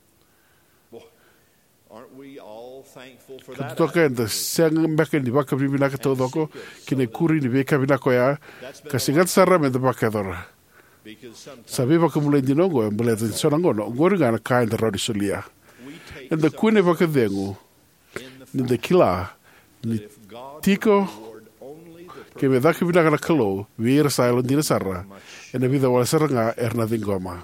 Ka tutoka e da seanga mbaka ni waka bimina ka tau doko, ki ne kuri ni weka bina koia, ka singata sara me da waka edora. Sa viva ka mule dinongo e mule da sonango no, ngori ngana ka enda raudi solia. E da kune waka dengu, ni da kila, ni tiko, ke me daka bina kana kalo, vira sa ilo dina sara, e na vida wala saranga erna dingoma.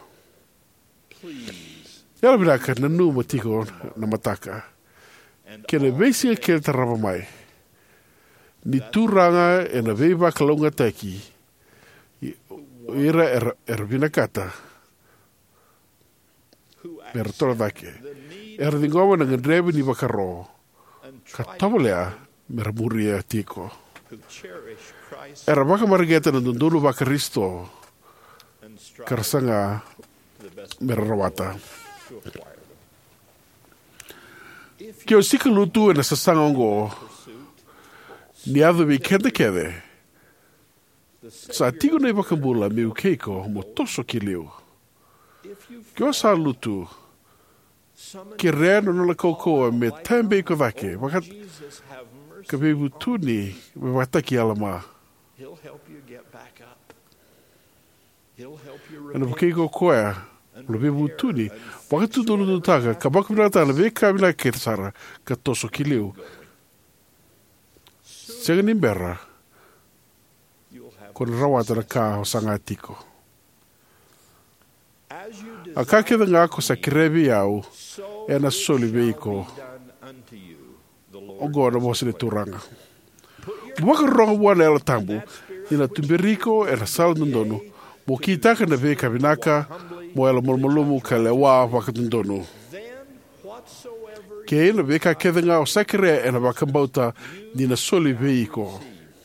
Yala bina ka nanu ma tiko na mataka. Kena veisi ke te rapa mai. Ni tūranga e na veiva kalonga taki. Ira vina kata. Mera tora dake. Era dingoma na ngandrebi ni wakaro. Ka tawalea mera muria tiko. Era waka marageta na dundulu waka risto. Karasanga mera rawata. Ki o sika lutu e na sasanga ongo, ni ave me kede. Sa tigo nei wakambula me ukeiko mo toso ki liu. Ki o sa lutu, ki rea no la kokoa me tambe ko vake, wakat ka bebu tuni me wataki alama. Ana ukeiko koea, lo bebu tuni, wakatu tonu tutaka, ka bakumina na veka mina kersara, ka toso ki liu. Sega nimbera, kona rawata na ka o sanga tiko. A ka keda ngako sa kirevi au, e na soli veiko, o gona mosi le turanga. Waka ronga wana ela tambu, ina tumberiko e na sala nondonu, mo ki taka na veka vinaka, mo ela molmolumu ka le wā wakatundonu. Ke ina veka kethenga o sakere e na wakambauta ni na soli veiko.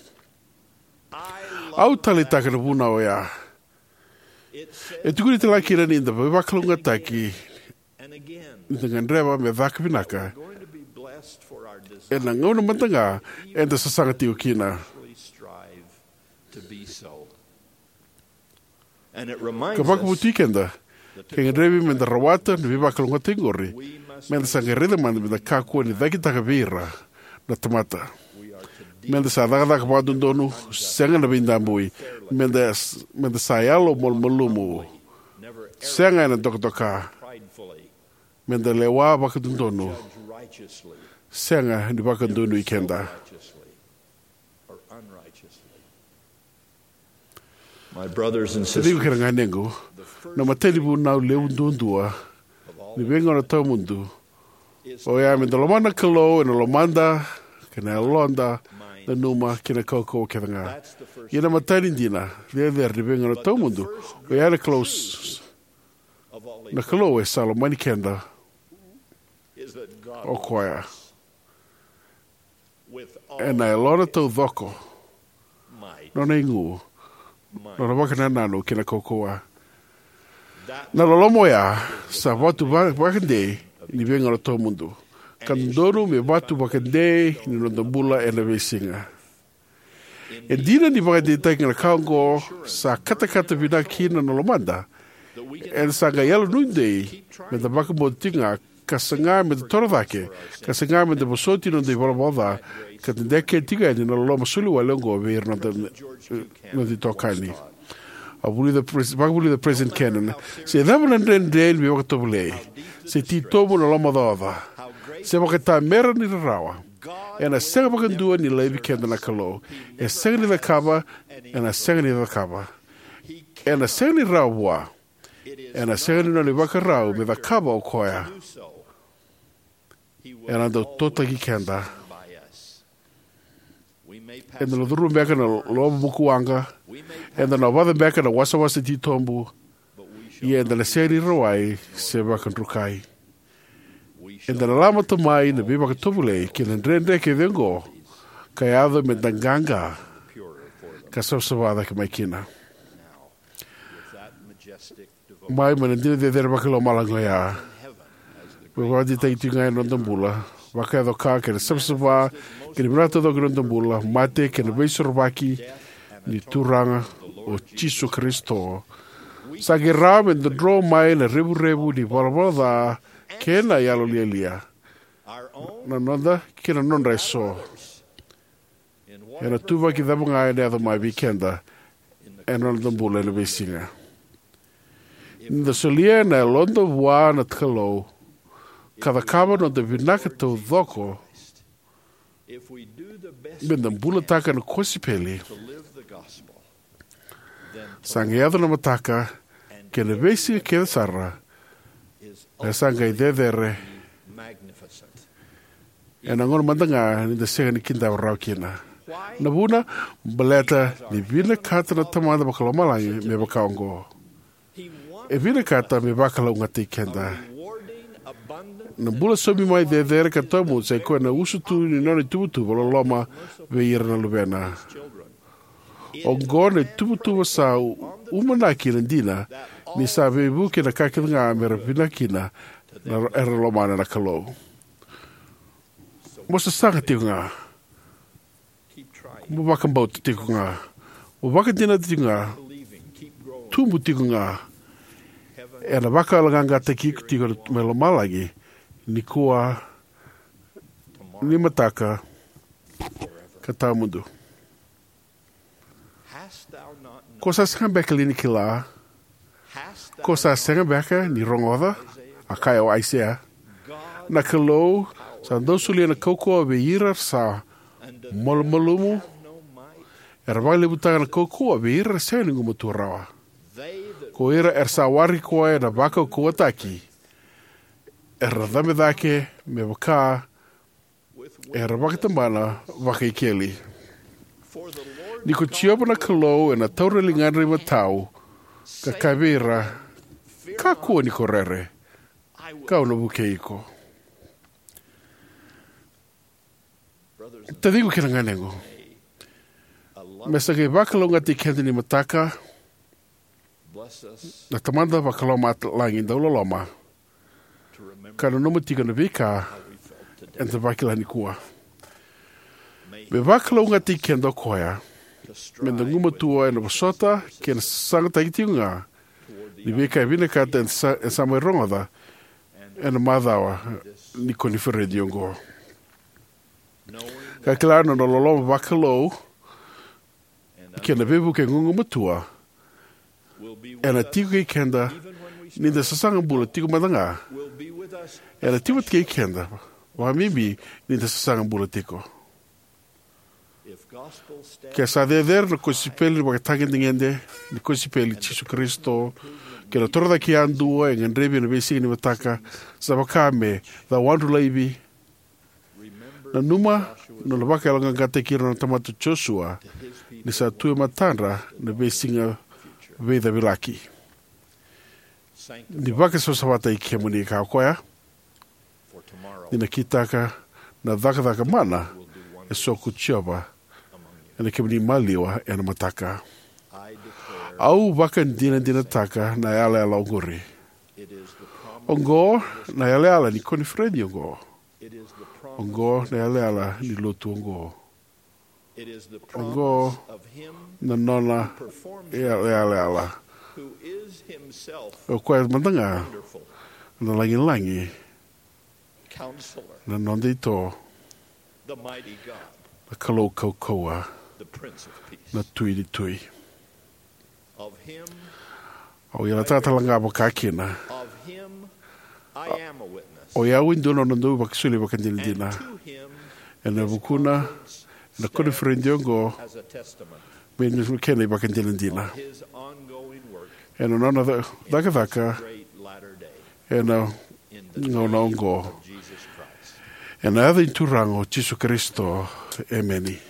Au tali taka na vuna o ia. E tukuri te laki rani inda wakalunga taki, inda ngandrewa me vaka vinaka, e na ngauna matanga e na sasanga tiu kina. Ka wakaputi kenda, ke ngandrewi me na rawata ni wakalunga tingori, me na sangarida manda me na kakua ni dhaki taka vira na tamata. Me na sa dhaka wadundonu, senga na vindambui, me na sayalo molmolumu, senga na doka, me na lewa wakadundonu, senga ni wakadundonu ikenda. My brothers and sisters, na matelibu nau leu ndundua, ni venga na tau mundu, o ia me na lomana kalo, na lomanda, kena londa, na numa kina koko ketanga. Ina matani dina, le ni venga na tau mundu, o ia na close, na kalo e Salomani kenda, o koia. E na elona tau dhoko, no na ingu, no na wakana nanu kina kokoa. Na lolomo ia, sa watu wakande, ni venga na tau mundu. Kandono me watu wakande, ni nondambula e na vesinga. E dina ni wakande tainga na kaungo, sa kata vina kina na lomanda. E sa nga yalo nundei, me da wakamotinga, ka sanga me da toravake, ka sanga me da bosoti no de walamoda, ka tindeke tiga ni na loloma sulu wa longo veir no di tokani. Abuli the President Cannon, se dava na ndendel me wakatobule, se ti tomo na loma dova, Se wakata mera ni rawa. E na senga wakandua ni leivi kenda na kalo. E senga ni the kaba, e na senga ni the kaba. E na senga ni rawa. E na senga ni nani wakarau me the kaba o koia. E na do tota ki kenda. E na loduru meka na loa bukuanga. E na wada meka na wasa wasa ti tombu. E na senga ni rawai se wakandrukai. E na lama tamai na biwa katubule ki na ndrende ke vengo. Kai adho me danganga. Ka sawsawada ka mai kina. Mai mana dina de dera bakalo malango ya. Wadi taiti ngai no tambula. Waka do ka ke sawsawa ke brato do no tambula. Mate ke no beisorvaki ni turanga o Jesu Kristo. Sagira me the draw mai le rebu di volvoda ke na yalo lia. Na nonda ke na non reso. E na tuva ki damu ngai ne ado mai weekenda. E no tambula le beisinga. Na solia na londo wa na tkalo. Kada kama no te vinaka tau dhoko. Mena mbula taka na kosipeli. Sanga yado na mataka. Ke na veisi ke sara. Na sanga i dedere. E na ngono mandanga ni da sega ni kinda warau kina. Na buna mbaleta ni vina kata na tamanda bakalomalangi me bakaongo. E vina kata me bakala ungati kenda. Na bula somi mai de dere ka tomu se koe na usu tu ni noni tubutu wala loma ve ira na lubena. O ngone tubutu sa umana kina dina ni sa ve buke na kakilanga mera vina kina na era loma na kalo. Mosa sanga tiunga. Mubaka mbau tiunga. Mubaka dina tiunga. Tumbu tiunga. E na waka alaganga te ki tiunga melo malagi. Ni kua ni mataka ka tamundu. Ko sa senga beka lini ki la. Ko sa senga beka ni rongoda a kai o Aisea. Na kalo sa ndosuli na koko ve ira sa molmalumu. Era wale butanga na koko ve ira sa ningu muturawa. Ko ira sa wari koe na waka kuataki. Era dame dake me waka era wakatamana waka ikeli. Niko chioba na kalo e na taureli ngandri matau ka kavira ka kua niko rere ka una buke iko. Te digo kina nganengo. Me sa ke wakalo ngati kenda ni mataka na tamanda wakalo langi daula loma. Kana nomu tika na vika en te wakila ni kua. Me wakala unga ti kendo koia. Me na nguma tua e na wasota ke na sanga taiti unga. Ni vika e vina kata en samai rongoda e na madhawa ni koni wheredi ongo. Ka kilano na loloma wakalo ke na vevu ke ngunga matua e na tiku ke kenda ni da sasanga bula tiku madanga. Era tiwat kei kenda. Wa mimi ni da sasanga bula tiko. Ke sa der na kosipeli wakatagin dingende ni kosipeli Jesu Kristo ke na torda ki andua e ngandrebi na besi ni wataka sa wakame da wandu laibi na numa na labaka langa gata kira na tamatu Joshua ni sa tue matandra na besi nga veda vilaki. Ni waka so sawata i kia muni ka koia. Nina kitaka na dhaka mana e soku chioba e na kia muni maliwa e na mataka. Au waka dina taka na yale ala ongori. Ongo na yale ala ni koni fredi ongo. Ongo na yale ala ni lotu ongo. Ongo na nona e yale ala. O koe mandanga na langi na nonde to na kalo kaukaua na tui au ia tata langa mo ka kina O ia windono na ndu bakisuli bakandina. Ena bukuna na kone frendio go bene kene bakandina. Ena nona daka ena ngona ngo. Ena adi turango Jesu Kristo. Ameni.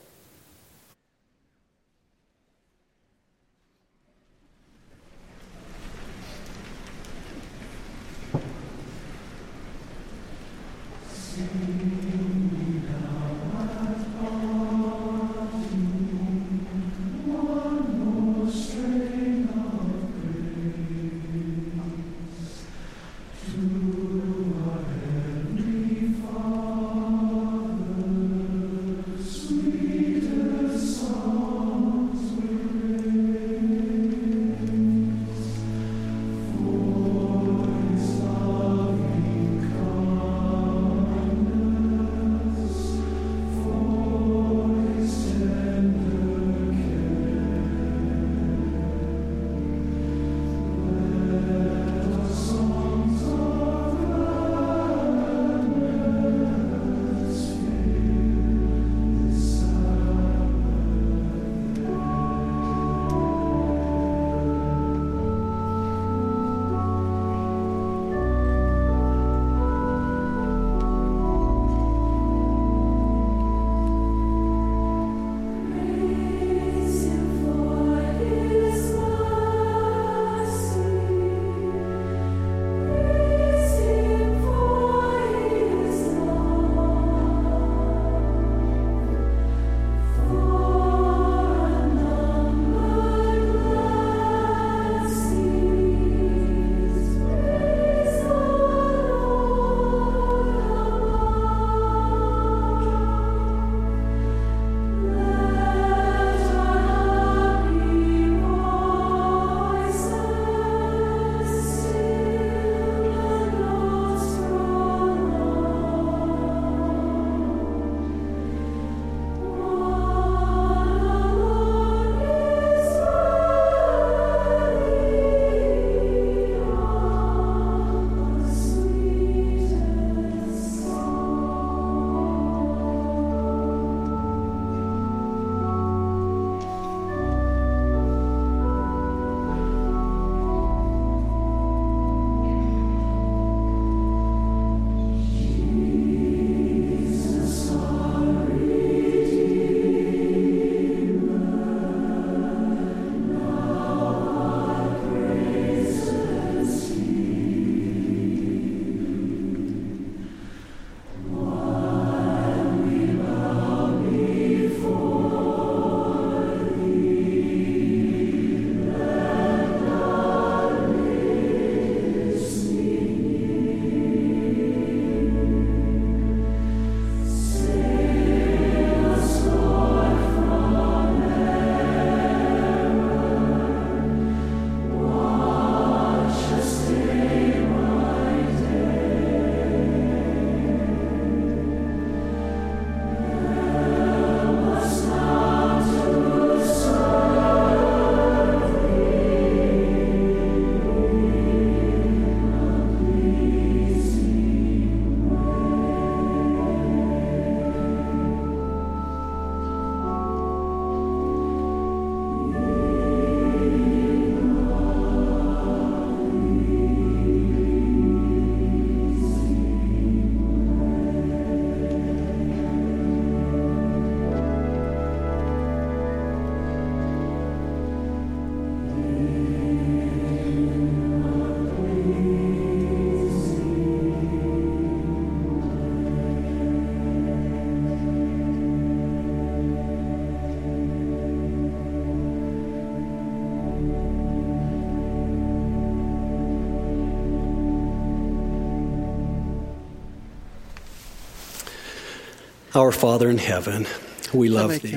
Our Father in heaven, we love thee.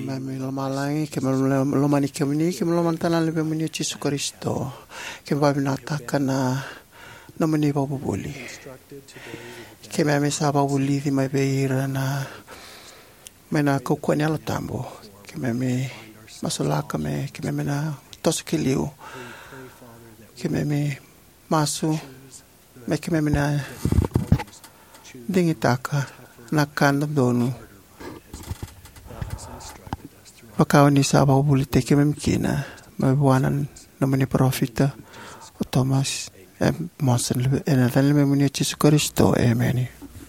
Mena kukua ni ala tambo, kime me masalaka me, kime me na tosikiliu, kime me masu, me kime me na dingitaka nakanda donu pakawan ni sa buli teke memkina mabuanan namani profita o Thomas Monson en el memuni Jesu Kristo amen.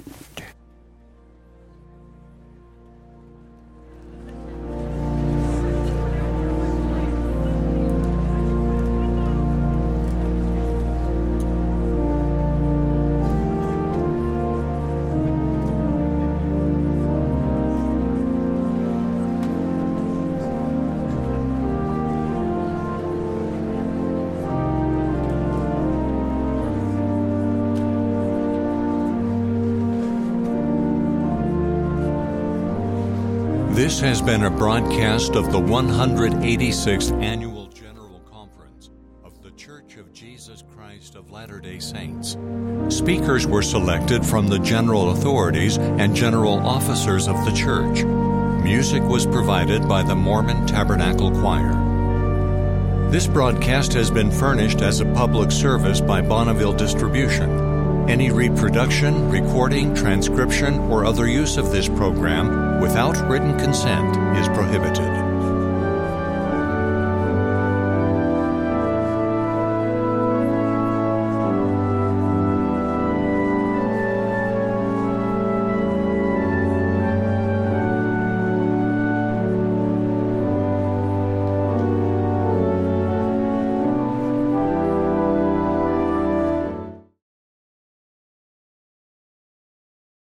This has been a broadcast of the 186th Annual General Conference of The Church of Jesus Christ of Latter-day Saints. Speakers were selected from the general authorities and general officers of the church. Music was provided by the Mormon Tabernacle Choir. This broadcast has been furnished as a public service by Bonneville Distribution. Any reproduction, recording, transcription, or other use of this program without written consent is prohibited.